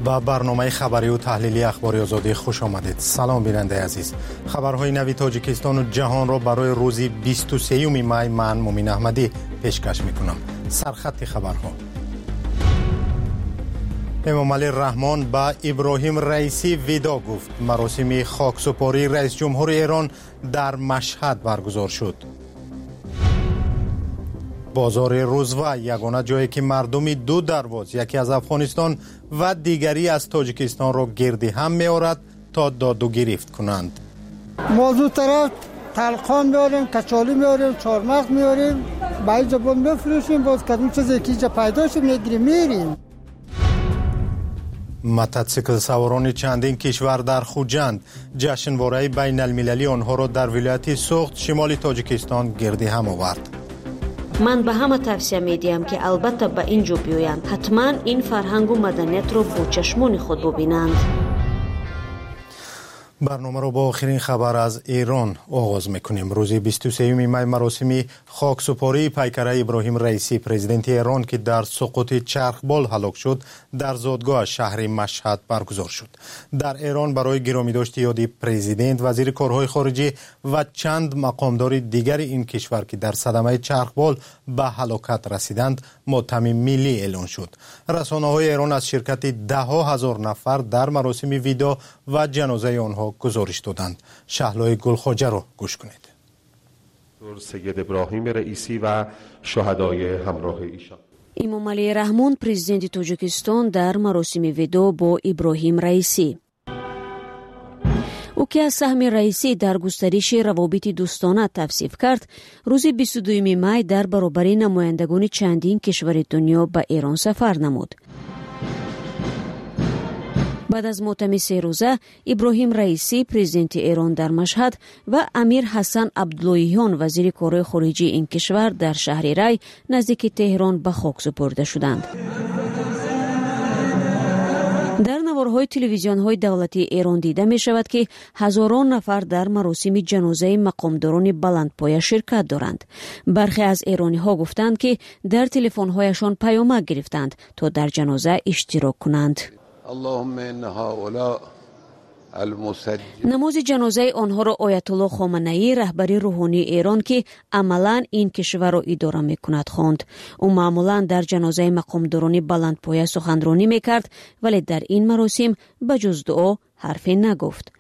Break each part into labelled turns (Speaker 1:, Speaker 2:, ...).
Speaker 1: با برنامه خبری و تحلیلی اخباری آزادی خوش آمدید. سلام بیننده عزیز. خبرهای نوی تاجیکستان و جهان را برای روز 23 می من مومین احمدی پیشکش میکنم. سرخط خبرها: امام علی رحمان با ابراهیم رئیسی ودا گفت. مراسم خاکسپاری رئیس جمهور ایران در مشهد برگزار شد. بازار روزوا یگانه جایی که مردمی دو درواز، یکی از افغانستان و دیگری از تاجیکستان را گردی هم می‌آورد تا داد و گرفت کنند.
Speaker 2: موضوع طرف تلخان میاریم، کچالی میاریم، چارمغز میاریم، باید زبان میفروشیم، باز کدوم چیزی که اینجا پیدا شد میگیریم میریم.
Speaker 1: موتورسیکل سواران چندین کشور در خوجند جشنواره بین المللی آنها را در ولایت سوخت شمال تاجیکستان گردی هم آورد.
Speaker 3: من به همه توصیه میدیم که البته به اینجا بیایند. حتما این فرهنگ و مدنیت را با چشمان خود ببینند.
Speaker 1: برنامه را با آخرین خبر از ایران آغاز میکنیم. روز 23 می مراسم خاکسپاری پیکره ابراهیم رئیسی پرزیدنت ایران که در سقوط چرخبال هلاک شد در زادگاه شهر مشهد برگزار شد. در ایران برای گرامی داشت یاد پرزیدنت، وزیر کارهای خارجه و چند مقامدار دیگر این کشور که در صدمه چرخبال به هلاکت رسیدند ماتم ملی اعلان شد. رسانه‌های ایران از شرکت ده‌ها هزار نفر در مراسم ودا و جنازه آنها گزارش دادند. شهلای گلخواجه را گوش کنید.
Speaker 4: سید ابراهیم رئیسی و شهدای همراه ایشان.
Speaker 3: امام علی رحمان پرزیدنت تاجیکستان در مراسم ودا با ابراهیم رئیسی. او که از سهم رئیسی در گسترش روابط دوستانه توصیف کرد، روز 22 می در برابر نمایندگان چندین کشور دنیا به ایران سفر نمود. بعد از مؤتمر 3 روزه، ابراهیم رئیسی پرزیدنت ایران در مشهد و امیر حسن عبداللهیان وزیر کارهای خارجه این کشور در شهر ری نزدیک تهران به خاک سپرده شدند. در نوارهای تلویزیون‌های دولتی ایران دیده می شود که هزاران نفر در مراسم جنازه مقامداران بلندپایه شرکت دارند. برخی از ایرانی‌ها گفتند که در تلفن‌هایشان پیامک گرفتند تا در جنازه اشتراک کنند. نماز جنازه آنها را آیت الله خامنه‌ای رهبر روحانی ایران که عملاً این کشور را اداره می‌کند خواند. او معمولاً در جنازه مقامداران بلندپایه سخنرانی می‌کرد، ولی در این مراسم بجز دعا حرفی نگفت.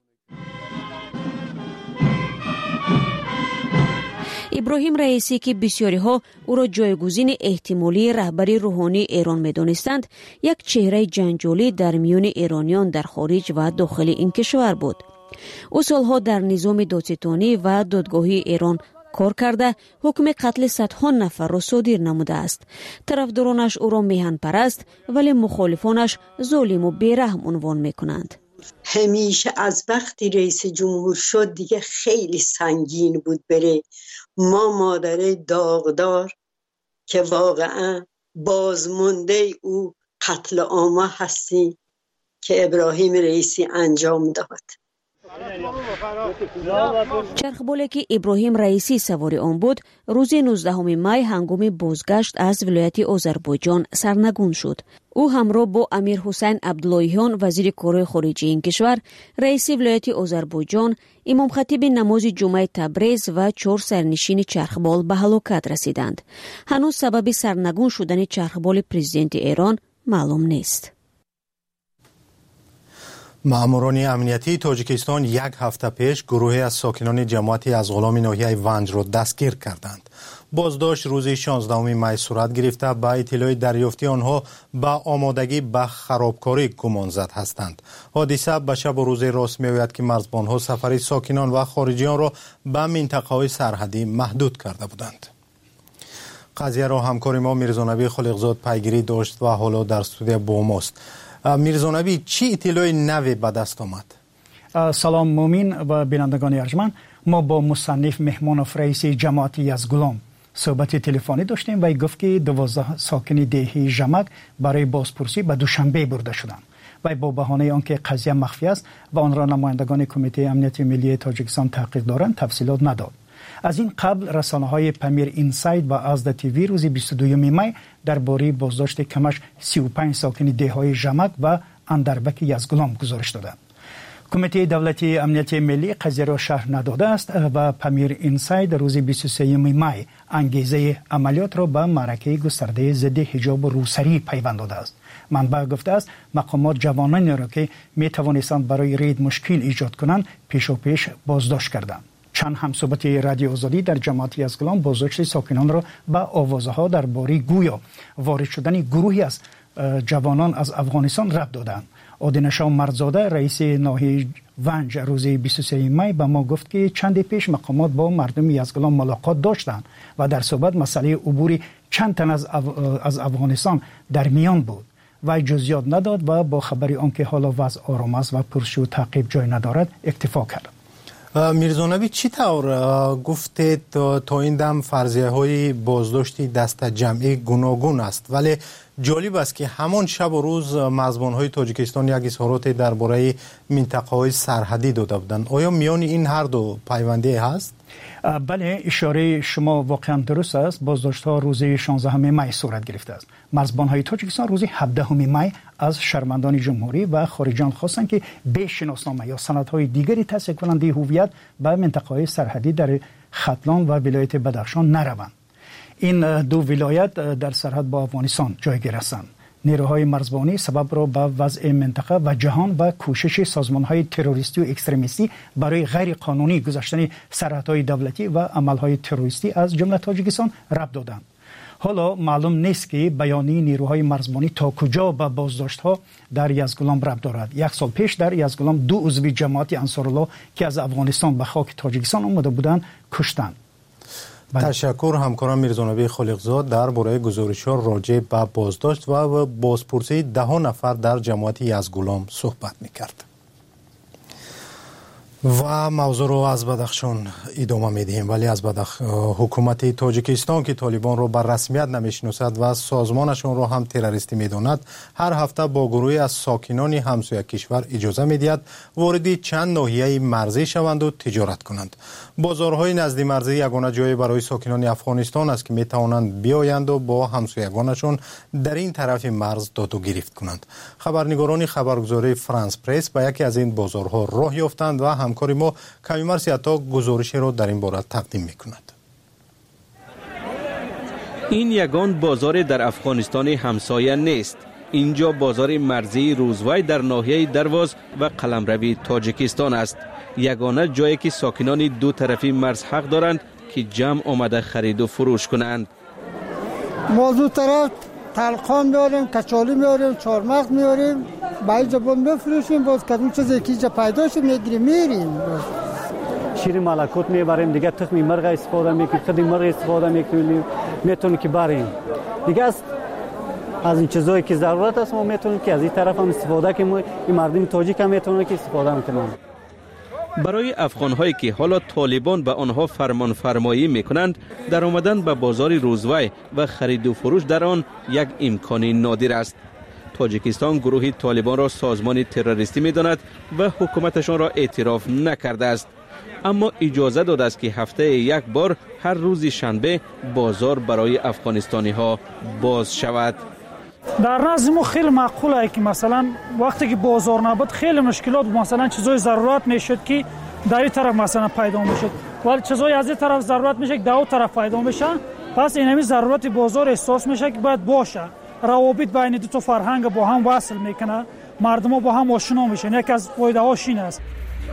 Speaker 3: ابراهیم رئیسی که بسیاری ها او را جایگزین احتمالی رهبر روحانی ایران می‌دانستند، یک چهره جنجالی در میان ایرانیان در خارج و داخل این کشور بود. او سالها در نظام دادستانی و دادگاهی ایران کار کرده حکم قتل صدها نفر را صادر نموده است. طرفدارانش او را میهن پرست، ولی مخالفانش ظالم و بیرحم عنوان می‌کنند.
Speaker 5: همیشه از وقتی رئیس جمهور شد دیگه خیلی سنگین بود بره. ما مادر داغدار که واقعا بازمانده او قتل عام هستیم که ابراهیم رئیسی انجام داد.
Speaker 3: چرخبالی که ابراهیم رئیسی سوار آن بود روز 19 می هنگام بازگشت از ولایت آذربایجان سرنگون شد. او همراه با امیر حسین عبداللهیان وزیر کارهای خارجه این کشور، رئیس ولایت آذربایجان، امام خطیب نماز جمعه تبریز و 4 سرنشین چرخبال به هلاکت رسیدند. هنوز سبب سرنگون شدن چرخبال پرزیدنت ایران معلوم نیست.
Speaker 1: ماموران امنیتی تاجیکستان یک هفته پیش گروهی از ساکنان جماعتی از غلام ناحیه ونج را دستگیر کردند. بازداشت روز 16 می صورت گرفته به اطلاع دریافتی آنها به آمادگی به خرابکاری گمان زد هستند. حادثه به شب و روز راست می‌آید که مرزبانها سفر ساکنان و خارجیان را به منطقه‌های سرحدی محدود کرده بودند. قضیه را همکار ما میرزا نبی خالقزاد پیگیری داشت و حالا در استودیو با ماست. میرزا نبی، چی اطلاع نوی به دست آمد؟
Speaker 6: سلام مومین و بینندگان ارجمند. ما با مصنف مهمانوف رئیس جماعتی از گلام صحبت تلفنی داشتیم و ای گفت که 12 ساکن دهه ژمک برای بازپرسی به دوشنبه برده شدند و با بهانه آنکه قضیه مخفی است و آن را نمایندگان کمیته امنیت ملی تاجیکستان تحقیق دارند تفصیلات نداد. از این قبل رسانه‌های پمیر اینساید و ازدا تیوی روز 22 می درباره بازداشت کمش 35 ساکن دهه‌های ژمک و اندربک یزگلام گزارش دادند. کمیته دولتی امنیت ملی قضیه را شرح نداده است و پامیر اینساید روز 23 می انگیزه عملیات را به معرکه گسترده ضد حجاب روسری پیوند داده است. منبع گفته است مقامات جوانانی را که می توانستند برای رید مشکل ایجاد کنند پیش بازداشت کردند. چند همصحبت رادیو آزادی در جماعت یزگلام بازداشت ساکنان را به آوازها درباره گویا وارد شدن گروهی از جوانان از افغانستان ربط دادند. آدینشا مرزاده رئیس ناحیه ونج روز 23 می به ما گفت که چند پیش مقامات با مردم یزگلام ملاقات داشتند و در صحبت مسئله عبور چند تن از افغانستان در میان بود و جزئیات نداد و با خبری آنکه حالا وضع آرام است و پرسجو تعقیب جای ندارد اکتفا کرد.
Speaker 1: میرزا نبی چی طور گفتید تا این دم فرضیه های بازداشتی دست جمعی گوناگون است، ولی جالب است که همان شب و روز مزبان های تاجیکستان یک اظهارات درباره منطقه های سرحدی داده بودند. آیا میان این هر دو پیوندی هست؟
Speaker 6: بله، اشاره شما واقعا درست است. بازداشت ها روز 16 می صورت گرفته است. مرزبان های تاجیکستان روز 17 می از شهروندان جمهوری و خارجیان خواستند که به شناسنامه یا سندهای دیگری تصدیق کننده هویت به منطقه های سرحدی در ختلان و ولایت بدخشان نروند. این دو ولایت در سرحد با افغانستان جایگیر هستند. نیروهای مرزبانی سبب را به وضع منطقه و جهان و کوشش سازمان‌های تروریستی و اکستریمیستی برای غیر قانونی گذشتن سرحدهای دولتی و عملهای تروریستی از جمله تاجیکستان ربط دادند. حالا معلوم نیست که بیانیه نیروهای مرزبانی تا کجا به بازداشت‌ها در یزگلام ربط دارد. یک سال پیش در یزگلام 2 عضو جماعت انصارالله که از افغانستان به خاک تاجیکستان آمده بودند کشتند.
Speaker 1: تشکر همکارم میرزا نبی خالقزاد درباره گزارش‌ها راجع به بازداشت و بازپرسی 10 نفر در جماعت یزگلام صحبت می‌کرد. و موضوع رو از بدخشان ادامه میدهیم، ولی از حکومت تاجیکستان که طالبان رو بر رسمیت نمیشناسد و سازمانشان رو هم تروریستی میداند، هر هفته با گروهی از ساکنان همسایه کشور اجازه میدهد وارد چند ناحیه مرزی شوند و تجارت کنند. بازارهای نزدی مرزی یگانه جای برای ساکنان افغانستان است که میتوانند بیایند و با همسایگانشان در این طرف مرز داد و گرفت کنند. خبرنگاران خبرگزاری فرانس پرس به یکی از این بازارها راه یافتند و همکاری ما کمیمر سیاتا گزارشی را در این باره تقدیم می‌کند.
Speaker 7: این یگان بازار در افغانستان همسایه نیست. اینجا بازار مرزی روزوای در ناحیه درواز و قلمروی تاجیکستان است. یگانه جایی که ساکنان دو طرفی مرز حق دارند که جمع آمده خرید و فروش کنند.
Speaker 2: ما دو طرف تلخان میاریم، کچالی میاریم، چارمغز میاریم، باید زبان بفروشیم، باز کدوم چیزی که اینجا پیدا شد میگیریم میریم.
Speaker 8: شیر ملکوت میبریم دیگه، تخم مرغ استفاده میکنیم، خود مرغ استفاده میکنیم، میتونیم که بریم دیگه. از این چیزایی که ضرورت است ما میتونیم که از این طرف هم استفاده کنیم. این مردم تاجیک هم میتونن که استفاده میکنن.
Speaker 7: برای افغان‌هایی که حالا طالبان به آنها فرمان فرمایی میکنند، در آمدن به بازار روزوای و خرید و فروش در آن یک امکانی نادر است. تاجیکستان گروه طالبان را سازمان تروریستی می‌داند و حکومتشان را اعتراف نکرده است، اما اجازه داده است که هفته یک بار هر روز شنبه بازار برای افغانستانی ها باز شود.
Speaker 9: در نظر ما خیلی معقوله که مثلا وقتی که بازار نبود خیلی مشکلات، مثلا چیزای ضرورت میشد که در این طرف مثلا پیدا میشد، ولی چیزای از این طرف ضرورت میشه که در اون طرف پیدا میشه. پس اینمی ضرورت بازار احساس میشه که باید باشه. روابط بین دو تا فرهنگ با هم وصل میکنه، مردم با هم آشنا میشن. یکی از فایده هاش این است.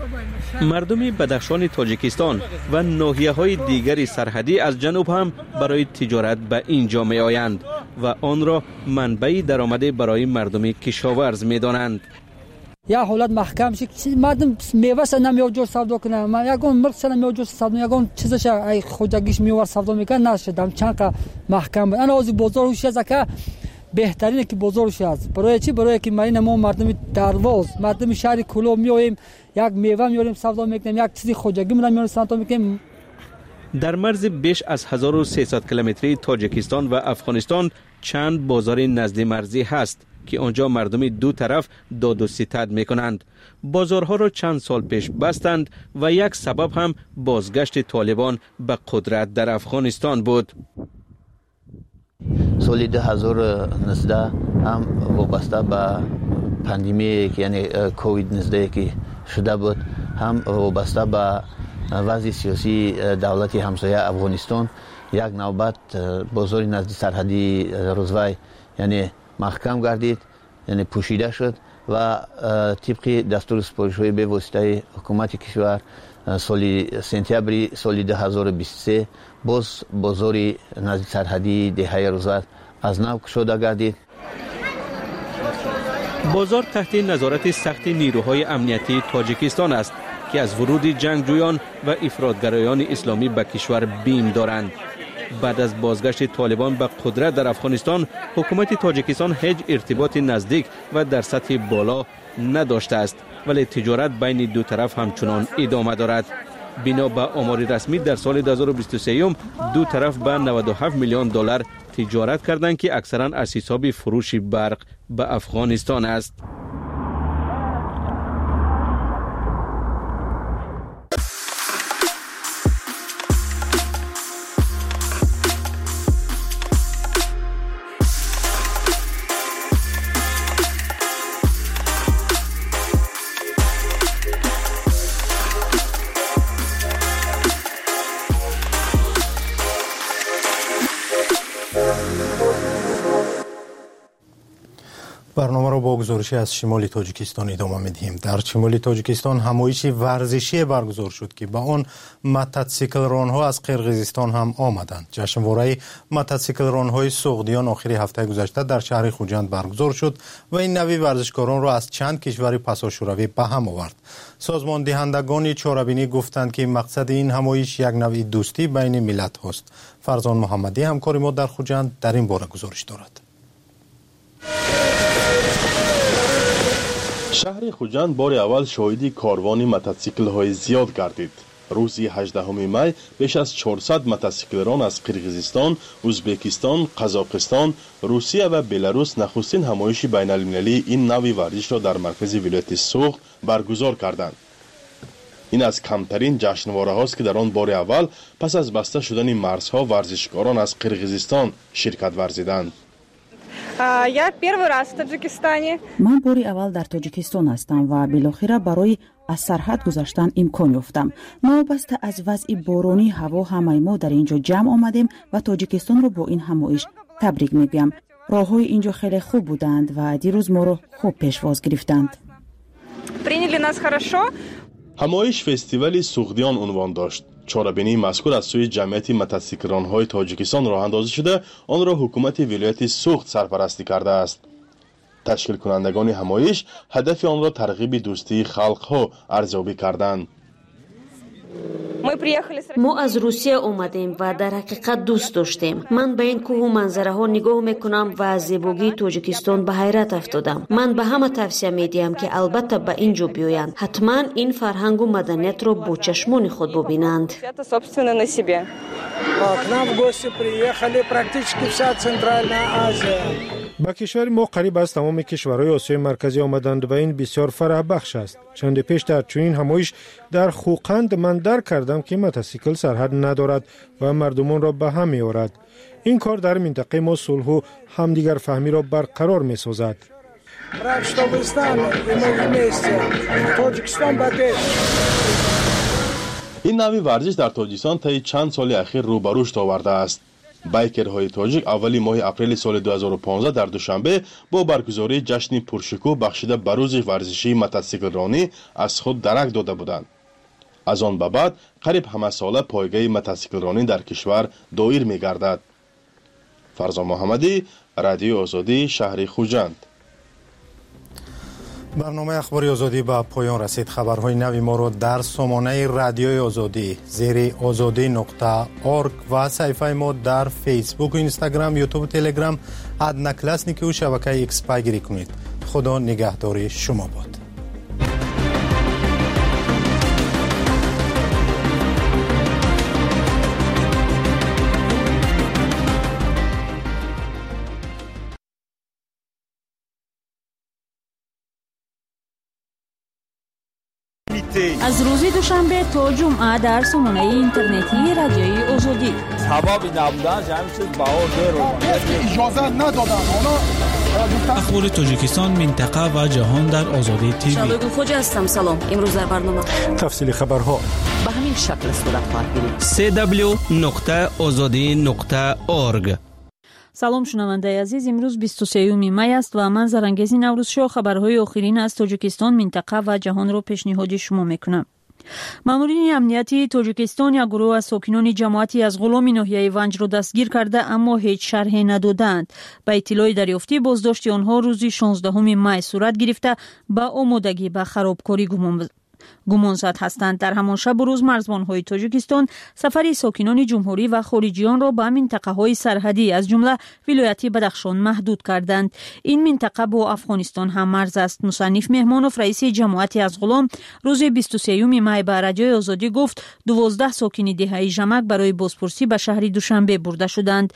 Speaker 7: مردم بدخشان تاجیکستان و ناحیه‌های دیگری سرحدی از جنوب هم برای تجارت به اینجا می آیند و آن را منبع درآمد برای مردم کشاورز می دانند.
Speaker 10: یا حالت محکم شد مردم میوه سر نمیاد جور سودا کنه، من یگان مرغ سر نمیاد جور سودا، یگان چیزش ای خودگیش میوار سودا میکنه نشدم چند محکم. انا از بازار هوش از که بهترینه که بازارش است. برای چی؟ برای که ما مردم درواز، مردم شهر کلو میایم، یک میوه میاریم سودا میکنیم، یک چیزی خودگی میاریم سودا میکنیم.
Speaker 7: در مرز بیش از 1300 کیلومتری تاجیکستان و افغانستان چند بازار نزدی مرزی هست که آنجا مردم دو طرف داد و ستد میکنند. بازارها را چند سال پیش بستند و یک سبب هم بازگشت طالبان به قدرت در افغانستان بود.
Speaker 11: سال 2019 هم وابسته به پاندمی که یعنی کووید 19 که شده بود هم وابسته به وضع سیاسی دولت همسایه افغانستان یک نوبت بازار نزدیک سرحدی روزوای یعنی محکم گردید، یعنی پوشیده شد و طبق دستور سپارش‌های به واسطه حکومت کشور سپتامبر سال 2023 باز بازار نزدیک سرحدی دهه روزوای از نو گشوده گردید.
Speaker 7: بازار تحت نظارت سخت نیروهای امنیتی تاجیکستان است که از ورود جنگجویان و افراطگرایان اسلامی به کشور بیم دارند. بعد از بازگشت طالبان به قدرت در افغانستان، حکومت تاجیکستان هیچ ارتباط نزدیک و در سطح بالا نداشته است، ولی تجارت بین دو طرف همچنان ادامه دارد. بنا به آمار رسمی در سال 2023 دو طرف به 97 میلیون دلار تجارت کردند که اکثرا از حساب فروش برق به افغانستان است.
Speaker 1: برنامه را با گزارشی از شمال تاجیکستان ادامه می‌دهیم. در شمال تاجیکستان همایشی ورزشی برگزار شد که با آن موتورسیکل ران‌ها از قرقیزستان هم آمدند. جشنواره موتورسیکل ران‌های سوغدیان آخر هفته گذشته در شهر خوجند برگزار شد و این نوع ورزشکاران را از چند کشور پساشوروی به هم آورد. سازمان دهندگان چاره‌بینی گفتند که مقصد این همایش یک نوع دوستی بین ملت‌هاست. فرزان محمدی همکار ما در خوجند در این باره گزارش دارد.
Speaker 12: شهر خوجند بار اول شاهدی کاروان موتورسیکل های زیاد گردید. روزی 18 می بیش از 400 موتورسیکلران از قرقیزستان، ازبکستان، قزاقستان، روسیه و بلاروس نخستین همایش بین المللی این نوع ورزش را در مرکز ولایت سوغد برگزار کردند. این از کمترین جشنواره هاست که در آن بار اول پس از بسته شدن مرزها ورزشکاران از قرقیزستان شرکت ورزیدند.
Speaker 13: من باری اول در تاجیکستان هستم و بالاخره برای از سرحد گذشتن امکان یافتم. نوبسته از وضع بارانی هوا همه ما در اینجا جمع آمدیم و تاجیکستان رو با این همایش تبریک میگم. راههای اینجا خیلی خوب بودند و دیروز ما رو خوب پیشواز گرفتند.
Speaker 12: همایش فستیوال سوغدیان عنوان داشت. چاره‌بینی مذکور از سوی جمعیت موتورسیکلران‌های تاجیکستان راه اندازی شده، آن را حکومت ولایت سوغد سرپرستی کرده است. تشکیل کنندگان همایش هدف آن را ترغیب دوستی خلق‌ها ارزیابی کردند.
Speaker 3: ما از روسیه اومدیم و در حقیقت دوست داشتیم. من به این کوه و منظره ها نگاه میکنم و از زیبایی تاجیکستان به حیرت افتادم. من به همه توصیه میدیم که البته به اینجا بیایند. حتما این فرهنگ و مدنیت را با چشمان خود ببینند.
Speaker 14: با کشور ما قریب از تمام کشورهای آسیای مرکزی آمدند و این بسیار فرح بخش است. چند پیش در چنین همایش در خوقند من درک کردم که موتورسیکل سرحد ندارد و مردمان را به هم می‌آورد. این کار در منطقه ما صلح و همدیگر فهمی را برقرار می‌سازد.
Speaker 12: این نوع ورزش در تاجیکستان طی چند سال اخیر رو به رشد آورده است. بایکرهای تاجیک اولی ماه اپریل سال 2015 در دوشنبه با برگزاری جشن پرشکوه بخشیده به روز ورزشی موتورسیکل رانی از خود درک داده بودند. از آن به بعد قریب همه ساله پایگاه موتورسیکل رانی در کشور دایر می‌گردد. فرزان محمدی، رادیو آزادی، شهر خوجند.
Speaker 1: برنامه اخباری آزادی به پایان رسید. خبرهای نوی ما رو در سامانه رادیوی آزادی زیر azadi.org و صفحه ما در فیسبوک و اینستاگرام، یوتیوب و تلگرام @نکلاسنیکی و شبکه ایکس پیگیری کنید. خدا نگهدار شما باد.
Speaker 15: از روز دوشنبه تا جمعه در سامانه اینترنتی رادیوی آزادی.
Speaker 16: سبب نبودن همین چیز باور رو
Speaker 17: اجازه ندادن. اونا
Speaker 16: اخبار تاجیکستان، منطقه و جهان در آزادی تیوی.
Speaker 17: شادو خوج هستم. سلام. امروز در برنامه
Speaker 14: تفصیل خبرها
Speaker 17: به همین شکل صورت خواهد گرفت.
Speaker 15: www.azadi.org.
Speaker 18: سلام شنونده عزیز، امروز 23 می است و من زرنگیز نوروز شو خبرهای آخرین از تاجیکستان، منطقه و جهان را پیشنهاد شما میکنم. مامورین امنیتی تاجیکستان یک گروه از ساکنان جماعتی از غلام ناحیه ونج را دستگیر کرده اما هیچ شرحی ندادند. با اطلاع دریافتی بازداشت آنها روز 16 می صورت گرفته با آمادگی به خرابکاری گمانزد هستند. در همان شب و روز مرزبان‌های تاجیکستان سفر ساکنان جمهوری و خارجیان را به منطقه‌های سرحدی از جمله ولایت بدخشان محدود کردند. این منطقه با افغانستان هم مرز است. مصنف مهمانوف رئیس جماعتی از غلام روز 23 می به رادیوی آزادی گفت 12 ساکن دهه ژمک برای بازپرسی به شهر دوشنبه برده شدند.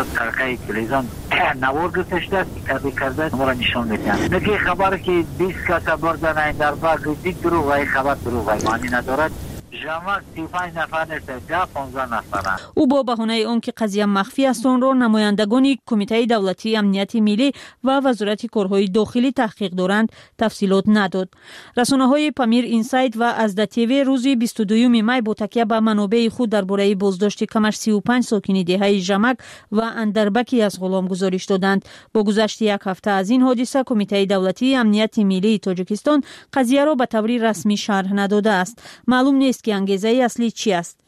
Speaker 19: نوار گفتش دست کرده ما را نشان میدن. نگه خبر که 20 کس بردن در باگ دیگ دروغ خبر دروغ معنی ندارد. جمع 35 نفر نیست، 15 نفر.
Speaker 18: او با بهانه آنکه قضیه مخفی است آن را نمایندگان کمیته دولتی امنیت ملی و وزارت کارهای داخلی تحقیق دارند تفصیلات نداد. رسانه‌های پامیر اینسایت و ازدا تیوی روز 22 می با تکیه به منابع خود درباره بازداشت کمش 35 ساکن دهه ژمک و اندربکی از غلام گزارش دادند. با گذشت یک هفته از این حادثه کمیته دولتی امنیت ملی تاجیکستان قضیه را به طور رسمی شرح نداده است. معلوم نیست که انگیزه اصلی چی است.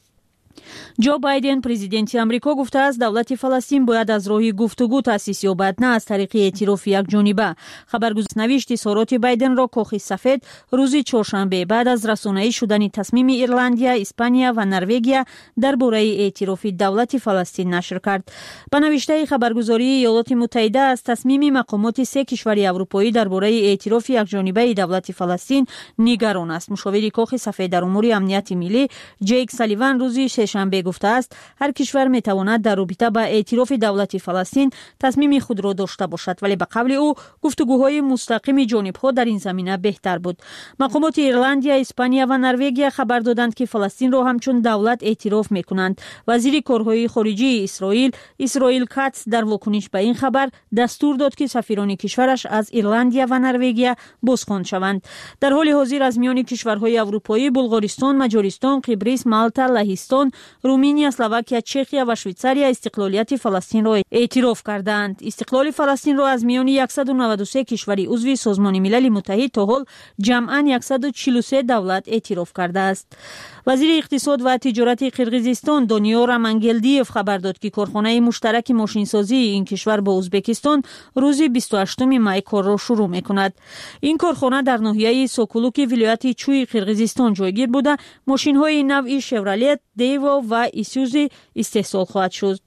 Speaker 18: جو بایدن پرزیدنت آمریکا گفته است دولت فلسطین باید از راه گفتگو تأسیس یابد نه از طریق اعتراف یک جانبه. خبرگزاری نوشت اظهارات بایدن را کاخ سفید روز چهارشنبه بعد از رسانه‌ای شدن تصمیم ایرلندیا، اسپانیا و نروژ درباره اعتراف دولت فلسطین نشر کرد. به نوشته خبرگزاری ایالات متحده از تصمیم مقامات سه کشور اروپایی درباره اعتراف یک جانبه دولت فلسطین نگران است. مشاور کاخ سفید در امور امنیت ملی جیک سالیوان روز شنبه گفته است هر کشور میتواند در رابطه با اعتراف دولت فلسطین تصمیم خود را داشته باشد، ولی به قول او گفتگوهای مستقیم جانبها در این زمینه بهتر بود. مقامات ایرلندیا، اسپانیا و نروژ خبر دادند که فلسطین را همچون دولت اعتراف میکنند. وزیر کارهای خارجه اسرائیل کاتس در واکنش به این خبر دستور داد که سفیران کشورش از ایرلندیا و نروژ بازخوانده شوند. در حال حاضر از میان کشورهای اروپایی بلغارستان، مجارستان، قبرس، مالتا، لهستان، رومانیا، اسلواکیا، چخیا و شویتزاریا استقلالیت فلسطین را اعتراف کردند. استقلال فلسطین را از میان 193 کشور عضو سازمان ملل متحد تا حال جمعاً 143 دولت اعتراف کرده است. وزیر اقتصاد و تجارت قرقیزستان دانیار امانگلدیف خبر داد که کارخانه مشترک ماشینسازی این کشور با ازبکستان روز 28 می کار را شروع می‌کند. این کارخانه در ناحیه سوکولوک ولایت چوی قرقیزستان جایگیر بوده ماشین‌های نوعی شورالت، دیوا و ایسوزو استحصال خواهد شد.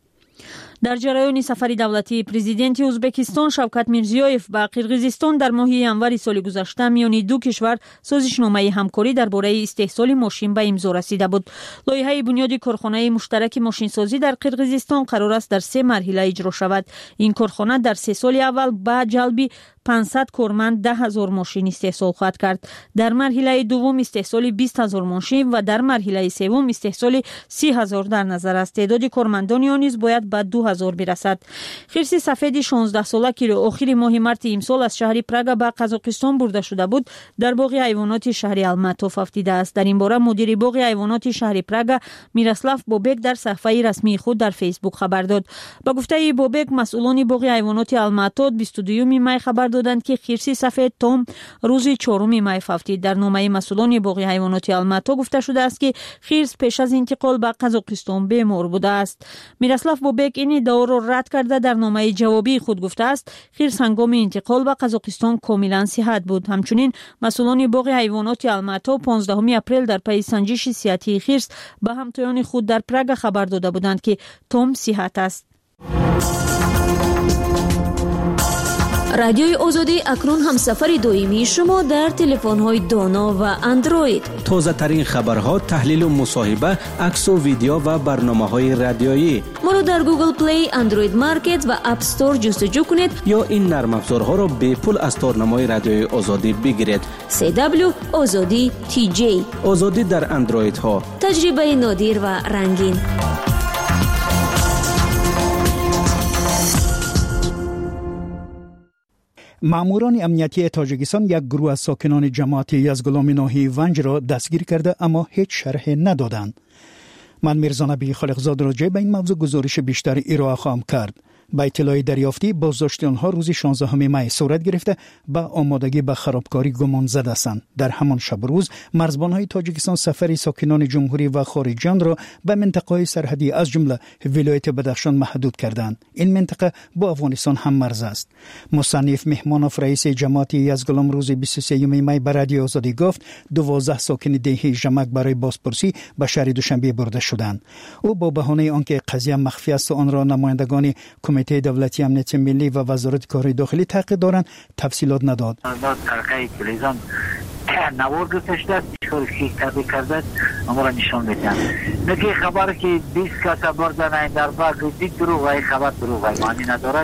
Speaker 18: در جریان سفر دولتی پرزیدنت ازبکستان شوکت میرزیویف به قرقیزستان در ماه ینور سال گذشته میان دو کشور سازشنامه همکاری درباره استحصال ماشین به امضا رسیده بود. لایحه بنیاد کارخانه مشترک ماشینسازی در قرقیزستان قرار است در 3 مرحله اجرا شود. این کارخانه در 3 سال اول با جلب 500 کارمند 10,000 ماشین استحصال خواهد کرد. در مرحله دوم استحصال 20,000 ماشین و در مرحله سوم استحصال 30,000 در نظر است. تعداد کارمندان آن نیز باید به 2,000 برسد. خرس سفید 16 ساله که آخر ماه مارس امسال از شهر پراگ به قزاقستان برده شده بود در باغ حیوانات شهر الماتوف افتیده است. در این باره مدیر باغ حیوانات شهر پراگ میراسلاو بوبک در صفحه رسمی خود در فیسبوک خبر داد. با گفته بوبک مسئولان باغ حیوانات الماتوف 22 می خبر دادند که خرس سفید توم روز 4 می افتید. در نامه مسئولان باغ حیوانات الماتو گفته شده است که خرس پیش از انتقال به قزاقستان بیمار بوده است. میراسلاو بوبک این ادعا را رد کرده در نامه جوابی خود گفته است خرس هنگام انتقال به قزاقستان کاملا صحت بود. همچنین مسئولان باغ حیوانات الماتو 15 اپریل در پی سنجش صحتی خرس به همتایان خود در پراگ خبر داده بودند که توم صحت است.
Speaker 3: رادیوی آزادی اکنون هم سفر دائمی شما در تلفن‌های دانا و اندروید.
Speaker 7: تازه ترین خبرها، تحلیل و مصاحبه، عکس و ویدیو و برنامه‌های رادیویی.
Speaker 3: ما رو در گوگل پلی، اندروید مارکت و اپ استور جستجو کنید
Speaker 7: یا این نرم افزارها را به پول از تارنمای رادیوی آزادی بگیرید.
Speaker 3: CW آزادی TJ.
Speaker 7: آزادی در اندروید ها.
Speaker 3: تجربه نادر و رنگین.
Speaker 6: ماموران امنیتی تاجیکستان یک گروه از ساکنان جماعت یزگلام ناحیه ونج را دستگیر کرده اما هیچ شرح ندادند. من میرزا نبی خالقزاد راجع به این موضوع گزارش بیشتر ارائه خواهم کرد. با اطلاع دریافتی بازداشت آنها روز 16 می صورت گرفته با آمادگی به خرابکاری گمان زده هستند. در همان شب روز مرزبان‌های تاجیکستان سفر ساکنان جمهوری و خارجیان را به منطقه‌های سرحدی از جمله ولایت بدخشان محدود کردند. این منطقه با افغانستان هم مرز است. مصنف مهمانوف رئیس جماعت یزگلام روز 23 می به رادیو آزادی گفت 12 ساکن دهه ژمک برای بازپرسی به شهر دوشنبه برده شدند. او با بهانه آنکه قضیه مخفی است آن را نمایندگان کمیته دولتی امنیت ملی و وزارت کار داخلی تحقیق دارند تفصیلات نداد.
Speaker 19: ترقی تلویزیون نوار گذاشته شده که تحقیق کرده ما را نشان میدن. نگه خبر که 20 کس بردن این در باغ دید دروغ خبر دروغ معنی ندارد.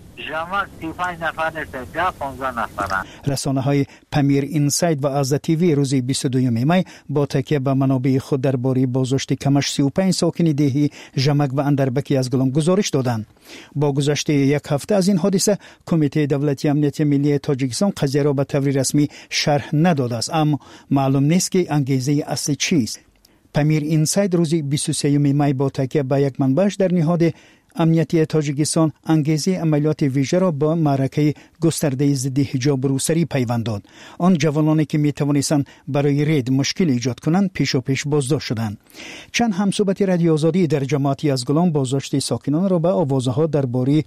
Speaker 19: جمع 35 نفر نیست 15 نفرند.
Speaker 6: رسانه‌های پمیر اینساید و از تیوی روز 22 می با تکیه به منابع خود درباره بازداشت کمش 35 ساکن دهی ژمک و اندربک یزگلام گزارش دادند. با گذشت یک هفته از این حادثه کمیته دولتی امنیت ملی تاجیکستان قضیه را به طور رسمی شرح نداده است اما معلوم نیست که انگیزه اصلی چیست. پمیر اینساید روز 23 می با تکیه به یک منبعش در نهاد امنیتی تاجیکستان انگیزه عملیات ویژه را با معرکه گسترده ضد حجاب روسری پیوند داد. آن جوانانی که می توانستند برای رید مشکل ایجاد کنند پیش بازداشت شدند. چند همصحبت رادیو آزادی در جماعت یزگلام بازداشت ساکنان را به آوازها درباره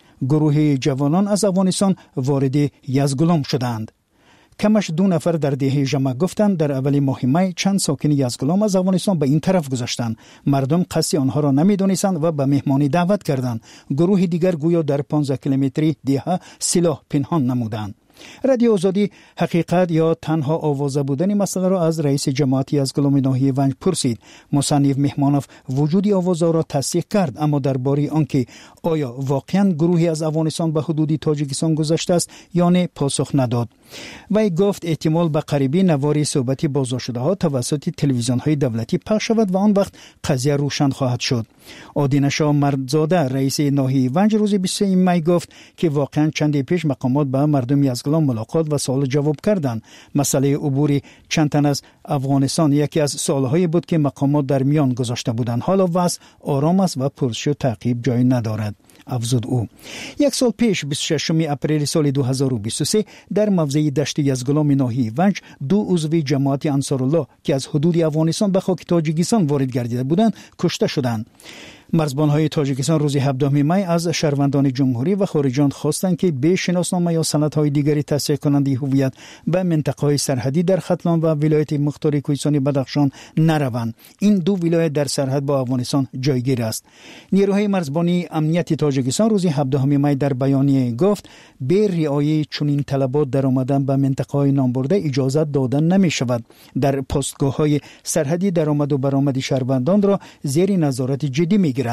Speaker 6: گروه جوانان از افغانستان وارد یزگلام شدند. کمش 2 نفر در دهه ژمک گفتند در اول ماه می چند ساکن یزگلام از افغانستان به این طرف گذشتند. مردم قصد آنها را نمی‌دانستند و به مهمانی دعوت کردند. گروه دیگر گویا در 15 کیلومتری دیه سلاح پنهان نمودند. رادیو آزادی حقیقت یا تنها آوازه بودن مسئله را از رئیس جماعت یزگلام ناحیه ونج پرسید. مصنف مهمانوف وجود آوازه را تصدیق کرد اما درباره آنکه آیا واقعا گروهی از افغانستان به حدود تاجیکستان گذشته است یا نه پاسخ نداد. وی گفت احتمال به قریبی نوار صحبت بازداشت شده ها توسط تلویزیون های دولتی پخش شود و آن وقت قضیه روشن خواهد شد. آدینشا مردزاده رئیس ناحیه ونج روز 23 می گفت که واقعا چند پیش مقامات با مردم یزگلام ملاقات و سوال جواب کردند. مسئله عبور چند تن از افغانستان یکی از سوالهایی بود که مقامات در میان گذاشته بودند. حالا وضع آرام است و پرسش و تعقیب جای ندارد. افزود او. یک سال پیش 26 اپریل سال 2023 در موضع دشت یزگلام ناحیه ونج 2 عضو جماعت انصارالله که از حدود افغانستان به خاک تاجیکستان وارد گردیده بودند کشته شدند. مرزبان‌های تاجیکستان روز 17 می از شهروندان جمهوری و خارجیان خواستند که به شناسنامه یا سندهای دیگری تصدیق کننده هویت به منطقه‌های سرحدی در ختلان و ولایت مختار کوهستانی بدخشان نروند. این 2 ولایت در سرحد با افغانستان جایگیر است. نیروهای مرزبانی امنیت تاجیکستان روز 17 می در بیانیه گفت به رعایت چنین طلبات در آمدن به منطقه‌های نامبرده اجازه دادن نمی‌شود. در پستگاه‌های سرحدی درآمد و برآمد شهروندان را زیر نظارت جدی می‌گیرند.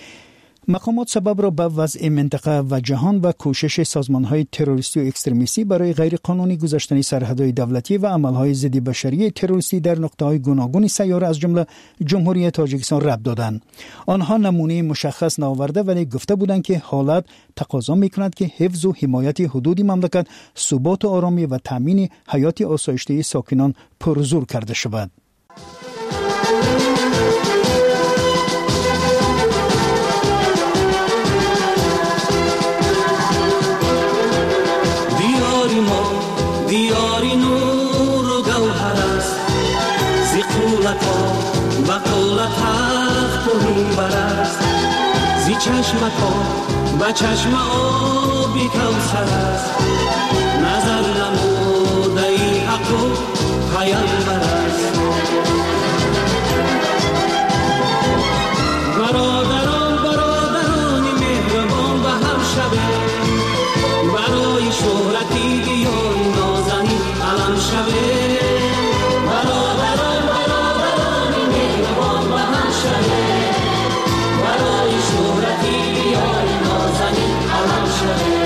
Speaker 6: مقامات سبب را به وضع منطقه و جهان و کوشش سازمان‌های تروریستی و اکستریمیستی برای غیرقانونی گذشتن سرحدهای دولتی و عمل‌های ضد بشری تروریستی در نقطه‌های گوناگون سیاره از جمله جمهوری تاجیکستان ربط دادند. آنها نمونه مشخص نآورده ولی گفته بودند که حالت تقاضا می‌کند که حفظ و حمایت حدود مملکت ثبات و آرامی و تامین حیات آسایشته ساکنان پرزور کرده شود.
Speaker 20: دیاری نور و گوهر است زی قولت ها و قولت تخت و منبر است زی چشمت ها و چشم آبی کوثر است نظر نموده ای حق و پیامبر است برادران مهربان به هم شبه برای شهرتی دیاری نازنی علم شبه برادران مهربان به هم شبه برای شهرتی دیاری نازنی علم شبه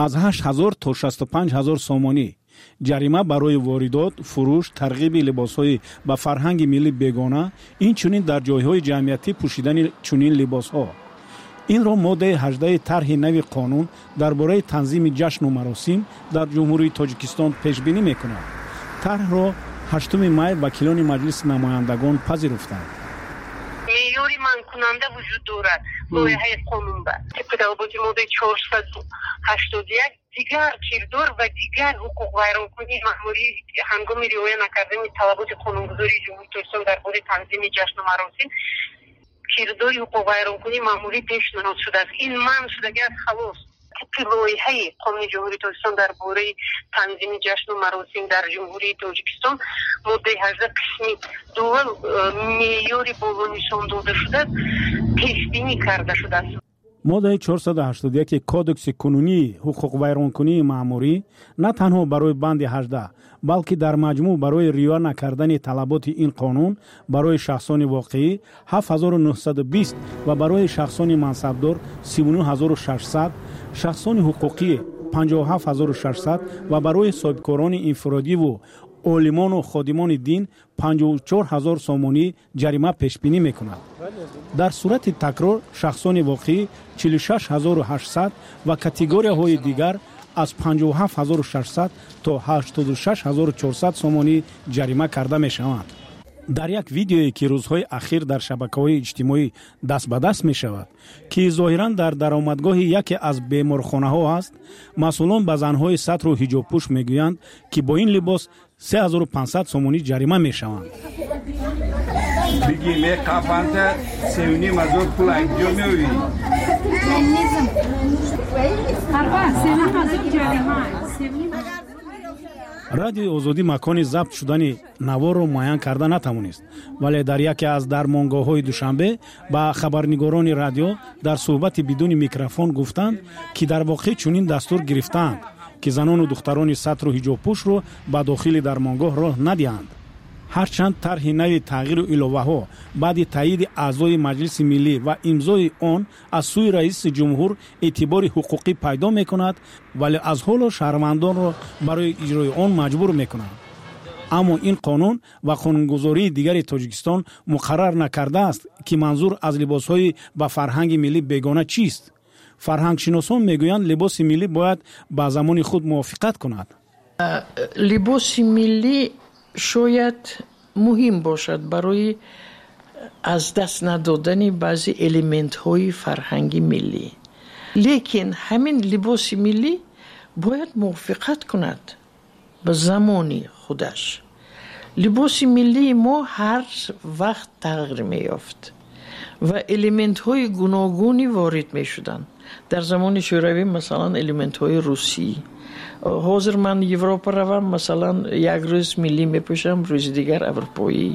Speaker 21: از 8000 تا 65000 سومانی. جریمه برای واردات، فروش، ترغیب لباس‌های با فرهنگ ملی بیگانه، این چنین در جای‌های جمعیتی پوشیدن چنین لباس‌ها. این را ماده 18 طرح نوی قانون درباره تنظیم جشن و مراسم در جمهوری تاجیکستان پیش بینی می‌کند. طرح را 8 می وکیلان مجلس نمایندگان پذیرفتند.
Speaker 22: معیاری منع کننده وجود دارد لایحه قانون با طبق ضوابط ماده 481 دیگر کردار و دیگر حقوق ویرانکنی مأموری هنگام رعایت نکردن طلبات قانونگذاری جمهوری تاجیکستان درباره تنظیم جشن و مراسم کردار حقوق ویرانکنی مأموری پیشنهاد شده است. این منع شدگی از خلاص طبق لایحه قانون جمهوری تاجیکستان درباره تنظیم جشن و مراسم در جمهوری تاجیکستان ماده 18 قسمی دول معیاری بالا نشان داده شده پیش بینی کرده شده است.
Speaker 21: ماده 481 کودکس کنونی حقوق ویرانکنی مأموری نه تنها برای بند 18 بلکه در مجموع برای رعایت نکردن طلبات این قانون برای شخصان واقعی 7920 و برای شخصان منصبدار 39600، شخصان حقوقی 57600 و برای صاحبکاران انفرادی و عالمان و خادمان دین 54000 سومانی جریمه پیش بینی میکند. در صورت تکرار شخصان واقعی 46800 و کاتگوری‌های دیگر از 57600 تا 86400 سومانی جریمه کرده میشوند. در یک ویدیویی که روزهای اخیر در شبکه‌های اجتماعی دست به دست می شود که ظاهراً در درآمدگاه یکی از بیمارخانه‌ها است، مسئولان به زن‌های سطر و حجاب پوش میگویند که با این لباس 3500 سومانی جریمه می شوند.
Speaker 23: بگی می قفانت سیونی مزور پول انجام میوی.
Speaker 21: رادیو آزادی مکان ضبط شدن نوار را معین کرده نتوانست، ولی در یکی از درمانگاه‌های دوشنبه با خبرنگاران رادیو در صحبت بدون میکروفون گفتند که در واقع چنین دستور گرفتند که زنان و دختران سطر و حجاب پوش را به داخل درمانگاه راه ندهند. هرچند طرح نوی تغییر و علاوه‌ها بعد تایید اعضای مجلس ملی و امضای آن از سوی رئیس جمهور اعتبار حقوقی پیدا می‌کند، ولی از حال شهروندان را برای اجرای آن مجبور می‌کند. اما این قانون و قانونگذاری دیگر تاجیکستان مقرر نکرده است که منظور از لباس‌های با فرهنگ ملی بیگانه چیست. فرهنگ شناسان میگویند لباس ملی باید با زمان خود موافقت کند.
Speaker 24: لباس ملی شاید مهم باشد برای از دست ندادن بعضی الیمنت های فرهنگی ملی، لیکن همین لباس ملی باید موافقت کند به زمانی خودش. لباس ملی ما هر وقت تغییر می یافت و الیمنت های گوناگونی وارد می شدن. در زمان شوروی مثلا الیمنت های روسی، حاضر من یوروپا روم مثلا یک روز ملی میپوشم، روز دیگر اروپایی.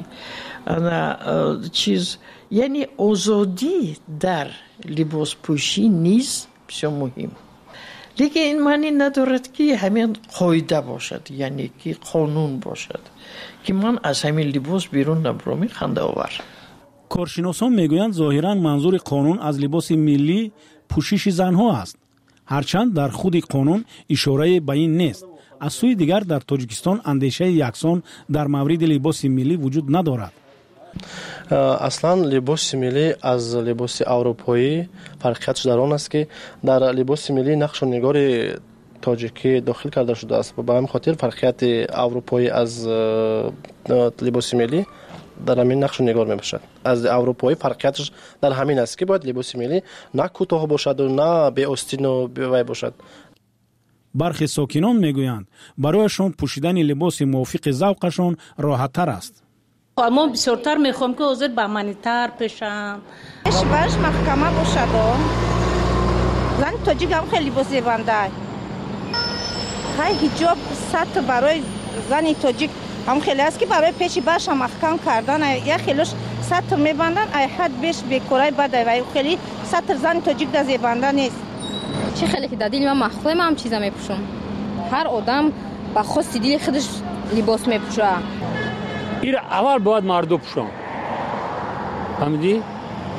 Speaker 24: یعنی آزادی در لباس پوشی نیز بسیار مهم، لیکن این معنی ندارد که همین قاعده باشد، یعنی که قانون باشد که من از همین لباس بیرون نبرم. خنده آور.
Speaker 21: کارشناسان میگویند ظاهراً منظور قانون از لباس ملی پوشش زنها است، هرچند در خود قانون اشاره به این نیست. از سوی دیگر در تاجیکستان اندیشه یکسان در مورد لباس ملی وجود ندارد.
Speaker 25: اصلا لباس ملی از لباس اروپایی فرقیتش در آن است که در لباس ملی نقش و نگار تاجیکی داخل کرده شده است. به همین خاطر فرقیت اروپایی از لباس ملی در همین نقش و نگار میباشد. از اروپایی فرقیتش در همین است که باید لباس ملی نه کوتاه باشد و نه بی آستین و بی باشد.
Speaker 21: برخی ساکنان میگویند برایشان پوشیدن لباس موافق ذوقشان راحت‌تر است.
Speaker 26: اما بسیارتر میخوام که حاضر با منیتر پیشم.
Speaker 27: برش محکمه باشد. زن تاجیک هم خیلی لباس زیبنده. های حجاب سطح برای زن تاجیک هم خیلی است که برای پیشی برش هم محکم کردن. یا خیلیش سطر میبندن ای حد بیش بیکورای بده و خیلی سطر زن تاجیک در زیبنده نیست.
Speaker 28: چه خیلی که دادیل من مخفی من هم چیزا میپوشم. هر آدم با خواست دیل خودش لباس میپوشه.
Speaker 29: این اول باید مردو پوشم. فهمیدی؟